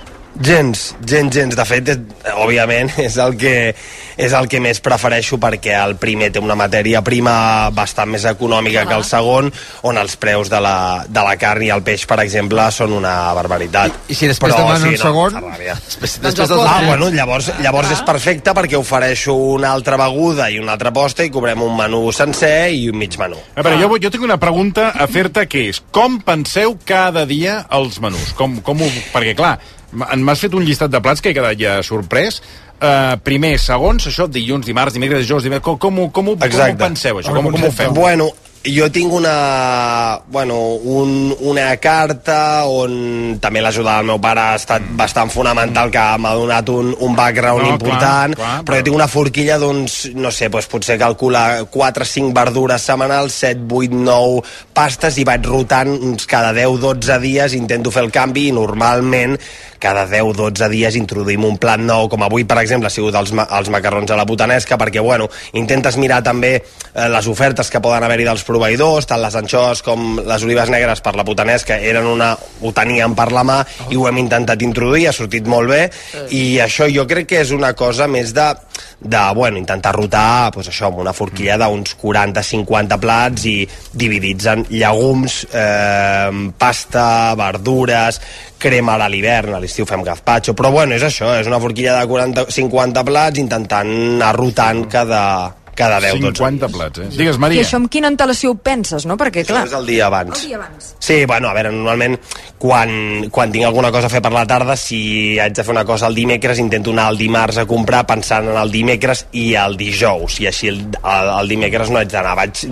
Gens, gens, gens. De fet, òbviament, és el que és el que més prefereixo, perquè el primer té una matèria prima bastant més econòmica ah. que el segon, on els preus de la, de la carn i el peix, per exemple, són una barbaritat. I, i si després demanen sí, un no, segon? Després, després doncs ah, bueno, llavors, llavors ah. és perfecte, perquè ofereixo una altra beguda i una altra posta i cobrem un menú sencer i un mig menú. A veure, ah. jo, jo tinc una pregunta a fer-te, que és com penseu cada dia els menús? Com, com ho, perquè, clar, m'has fet un llistat de plats que he quedat ja sorprès. Uh, primer, segons, això, dilluns, dimarts, dimecres, dijous, dimecres, com, com, com, com, com ho penseu, això? Com, com ho feu? Bueno, jo tinc una, bueno, un, una carta on també l'ajuda del meu pare ha estat bastant fonamental, que m'ha donat un, un background no, important, clar, clar, però jo tinc una forquilla d'uns, no sé, doncs potser calcula quatre o cinc verdures setmanals, set, vuit, nou pastes, i vaig rotant uns cada deu o dotze dies, intento fer el canvi, i normalment cada deu o dotze dies introduïm un plat nou, com avui, per exemple, ha sigut els, ma els macarrons a la putanesca, perquè, bueno, intentes mirar també eh, les ofertes que poden haver-hi dels proveïdors, tant les anxoves com les olives negres per la putanesca eren una, ho teníem per la mà, oh. i ho hem intentat introduir, ha sortit molt bé, sí. I això jo crec que és una cosa més de, de bueno, intentar rotar, pues això, amb una forquilla d'uns quaranta a cinquanta plats i dividits en llegums, eh, pasta, verdures, crema a l'hivern, a l'estiu fem gazpacho, però bueno, és això, és una forquilla de quaranta a cinquanta plats intentant anar rotant cada, cada deu o dotze cinquanta plats, eh? Digues, Maria. I això amb quina antelació ho penses, no? Perquè, clar... Això és el dia abans. El dia abans. Sí, bueno, a veure, normalment quan, quan tinc alguna cosa a fer per la tarda, si haig de fer una cosa el dimecres, intento anar el dimarts a comprar pensant en el dimecres i el dijous, i així el, el, el dimecres no haig d'anar, vaig...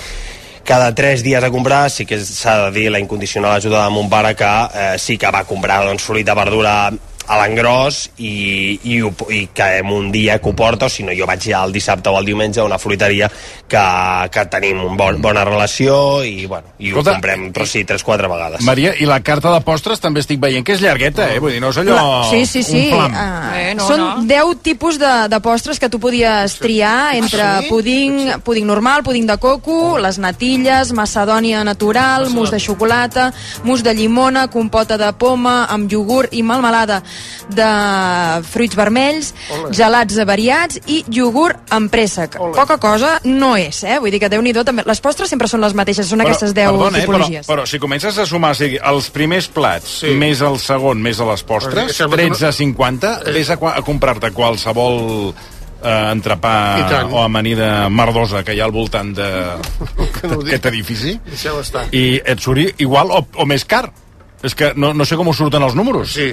cada tres dies a comprar. Sí que s'ha de dir la incondicional ajuda de mon pare, que eh, sí que va comprar, doncs, fruita, verdura a l'engròs, i, i, i que en un dia que ho porta, o si no jo vaig ja el dissabte o el diumenge a una fruiteria que, que tenim una bon, bona relació, i, bueno, i ho Escolta, comprem, però sí, tres o quatre vegades. Maria, i la carta de postres també estic veient que és llargueta, eh? Vull dir, no és allò... La, sí, sí, sí. Un flam. Uh, eh, no, Són no. deu tipus de, de postres que tu podies triar entre ah, sí? puding, puding normal, puding de coco, oh. les natilles, macedònia natural, mus de xocolata, mus de llimona, compota de poma, amb iogurt i melmelada de fruits vermells, Olé. gelats variats i iogurt amb préssec. Olé. Poca cosa no és, eh? Vull dir que Déu-n'hi-do també. Les postres sempre són les mateixes, són però, aquestes deu perdona, tipologies. Eh? Però, però si comences a sumar, o sigui, els primers plats, sí. més el segon, més a les postres, tretze a cinquanta, vés a, a comprar-te qualsevol eh, entrepà o amanida merdosa que hi ha al voltant d'aquest edifici, i et surt igual o, o més car. És que no, no sé com us surten els números. Sí.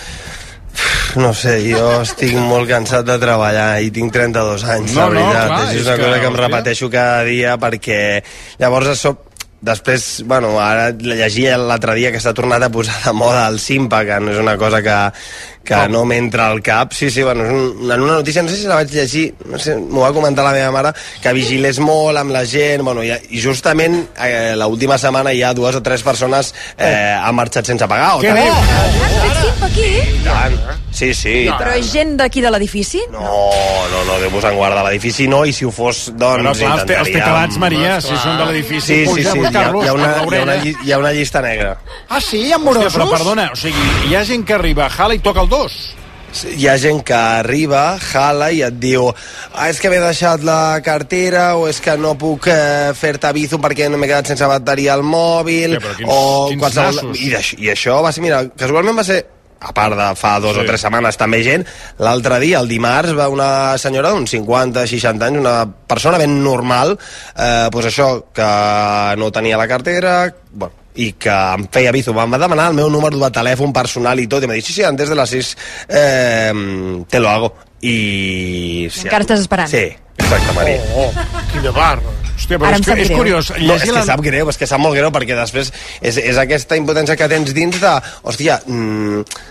No sé, jo estic molt cansat de treballar i tinc trenta-dos anys, no, la veritat. No, clar, és una és cosa que, que em repeteixo cada dia, perquè llavors això, després, bueno, ara llegia l'altre dia que s'ha tornat a posar de moda el Simpa, que no és una cosa que, que oh. no m'entra al cap. Sí, sí, bueno, és un, en una notícia, no sé si la vaig llegir, no sé, m'ho va comentar la meva mare, que vigilés molt amb la gent, bueno, i, i justament eh, l'última setmana hi ha dues o tres persones eh, han marxat sense pagar. Què dius? Has fet Simpa aquí? Tant. Sí, sí. No, però és gent d'aquí de l'edifici? No, no, no, Déu vos en guarda, l'edifici no, i si ho fos, doncs no, clar, intentaria... Els teclats, Maria, si són de l'edifici, sí, sí, sí, hi ha, hi, ha una, hi, ha una, hi ha una llista negra. Ah, sí? Amorosos? Hòstia, però perdona, o sigui, hi ha gent que arriba a Jala i toca el dos. Hi ha gent que arriba, jala i et diu ah, és que m'he deixat la cartera, o és que no puc eh, fer-te Bizum perquè no m'he quedat sense bateria al mòbil, ja, quins, o quins qualsevol... I, I això va ser, mira, casualment va ser, a part de fa dos sí. o tres setmanes també gent, l'altre dia, el dimarts, va una senyora d'uns cinquanta, seixanta anys, una persona ben normal, eh, pues això, que no tenia la cartera, bueno, i que em feia Bizum, em va demanar el meu número de telèfon personal i tot, i m'ha dit, sí, sí, antes de les sis eh, te lo hago. I... Sí, encara estàs esperant. Sí, exacte, Maria. Oh, oh, quina barra. Hòstia, però és, que, és curiós. No, és que la... sap greu, és que sap molt greu, perquè després és, és aquesta impotència que tens dins de... Hòstia, mm,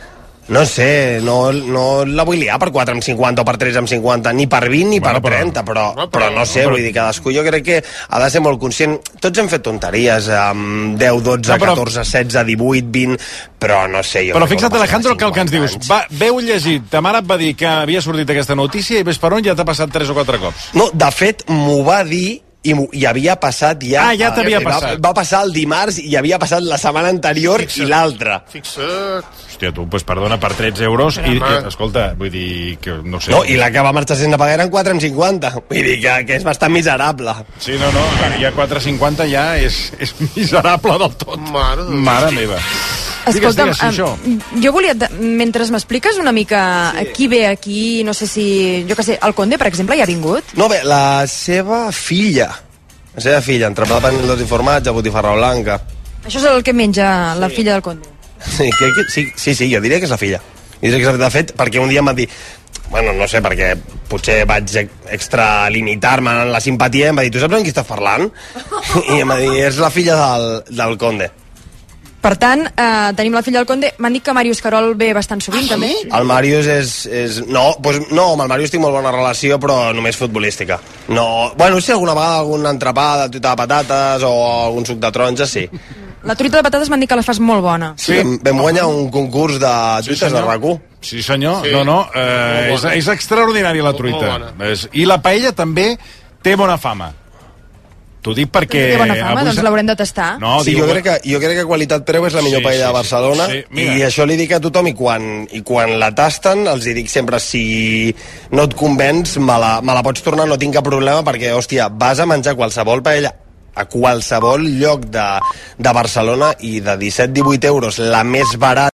No sé, no, no la vull liar per quatre amb cinquanta o per tres amb cinquanta, ni per vint ni Bueno, per però- trenta, però, No, però- però no sé, però- vull dir, cadascú jo crec que ha de ser molt conscient. Tots hem fet tonteries, amb deu, dotze, No, però- catorze, setze, divuit, vint, però no sé... Jo Però crec que fixa't, una Alejandro, persona que el que ens de dius, cinquanta va, veu llegit, ta mare et va dir que havia sortit aquesta notícia i ves per on ja t'ha passat tres o quatre cops. No, de fet, m'ho va dir i, m'ho- i havia passat ja... Ah, ja t'havia va, passat. Va passar el dimarts i havia passat la setmana anterior i l'altra. Fixa't. Hòstia, tu, pues perdona, per tretze euros i, i, Home. escolta, vull dir que no sé... No, i la que va marxar sense pagar eren quatre amb cinquanta. Vull dir que, que és bastant miserable. Sí, no, no, ja quatre cinquanta ja és, és miserable del tot. Mare de Déu. Mare meva. Escolta'm, digues, sí, això. em, jo volia, de- mentre m'expliques una mica sí. qui ve aquí, no sé si, jo que sé, el Conde, per exemple, ja ha vingut? No, bé, la seva filla. La seva filla, entrepà de panells i formatge, botifarra blanca. Això és el que menja la filla del Conde. Sí, que, que, sí, sí, sí, jo diria que és la filla. Jo diria que és la filla. De fet, perquè un dia em va dir... Bueno, no sé, perquè potser vaig ex- extralimitar-me en la simpatia i em va dir, tu saps amb qui estàs parlant? I em va dir, és la filla del, del Conde. Per tant, eh, tenim la filla del Conde. M'han dit que Màrius Carol ve bastant sovint, també. El Màrius és... és no, doncs, no, amb el Màrius tinc molt bona relació, però només futbolística. No, bueno, sí, alguna vegada algun entrepà de truita de patates o algun suc de taronja, sí. La truita de patates m'han dit que la fas molt bona. Sí, vam, vam guanyar un concurs de truites de rac u. Sí, senyor. Sí. No, no, eh, és, és extraordinària la truita. Molt És, I la paella també té bona fama. T'ho dic perquè... Té bona fama, avui doncs s'ha- l'haurem de tastar. No, Sí, diu- jo crec, que, jo crec que qualitat-preu és la millor Sí, paella sí, de Barcelona sí, sí. Mira. i això li dic a tothom i quan, i quan la tasten els hi dic sempre si no et convenç me la, me la pots tornar, no tinc cap problema perquè, hòstia, vas a menjar qualsevol paella a qualsevol lloc de, de Barcelona i de disset a divuit euros la més barata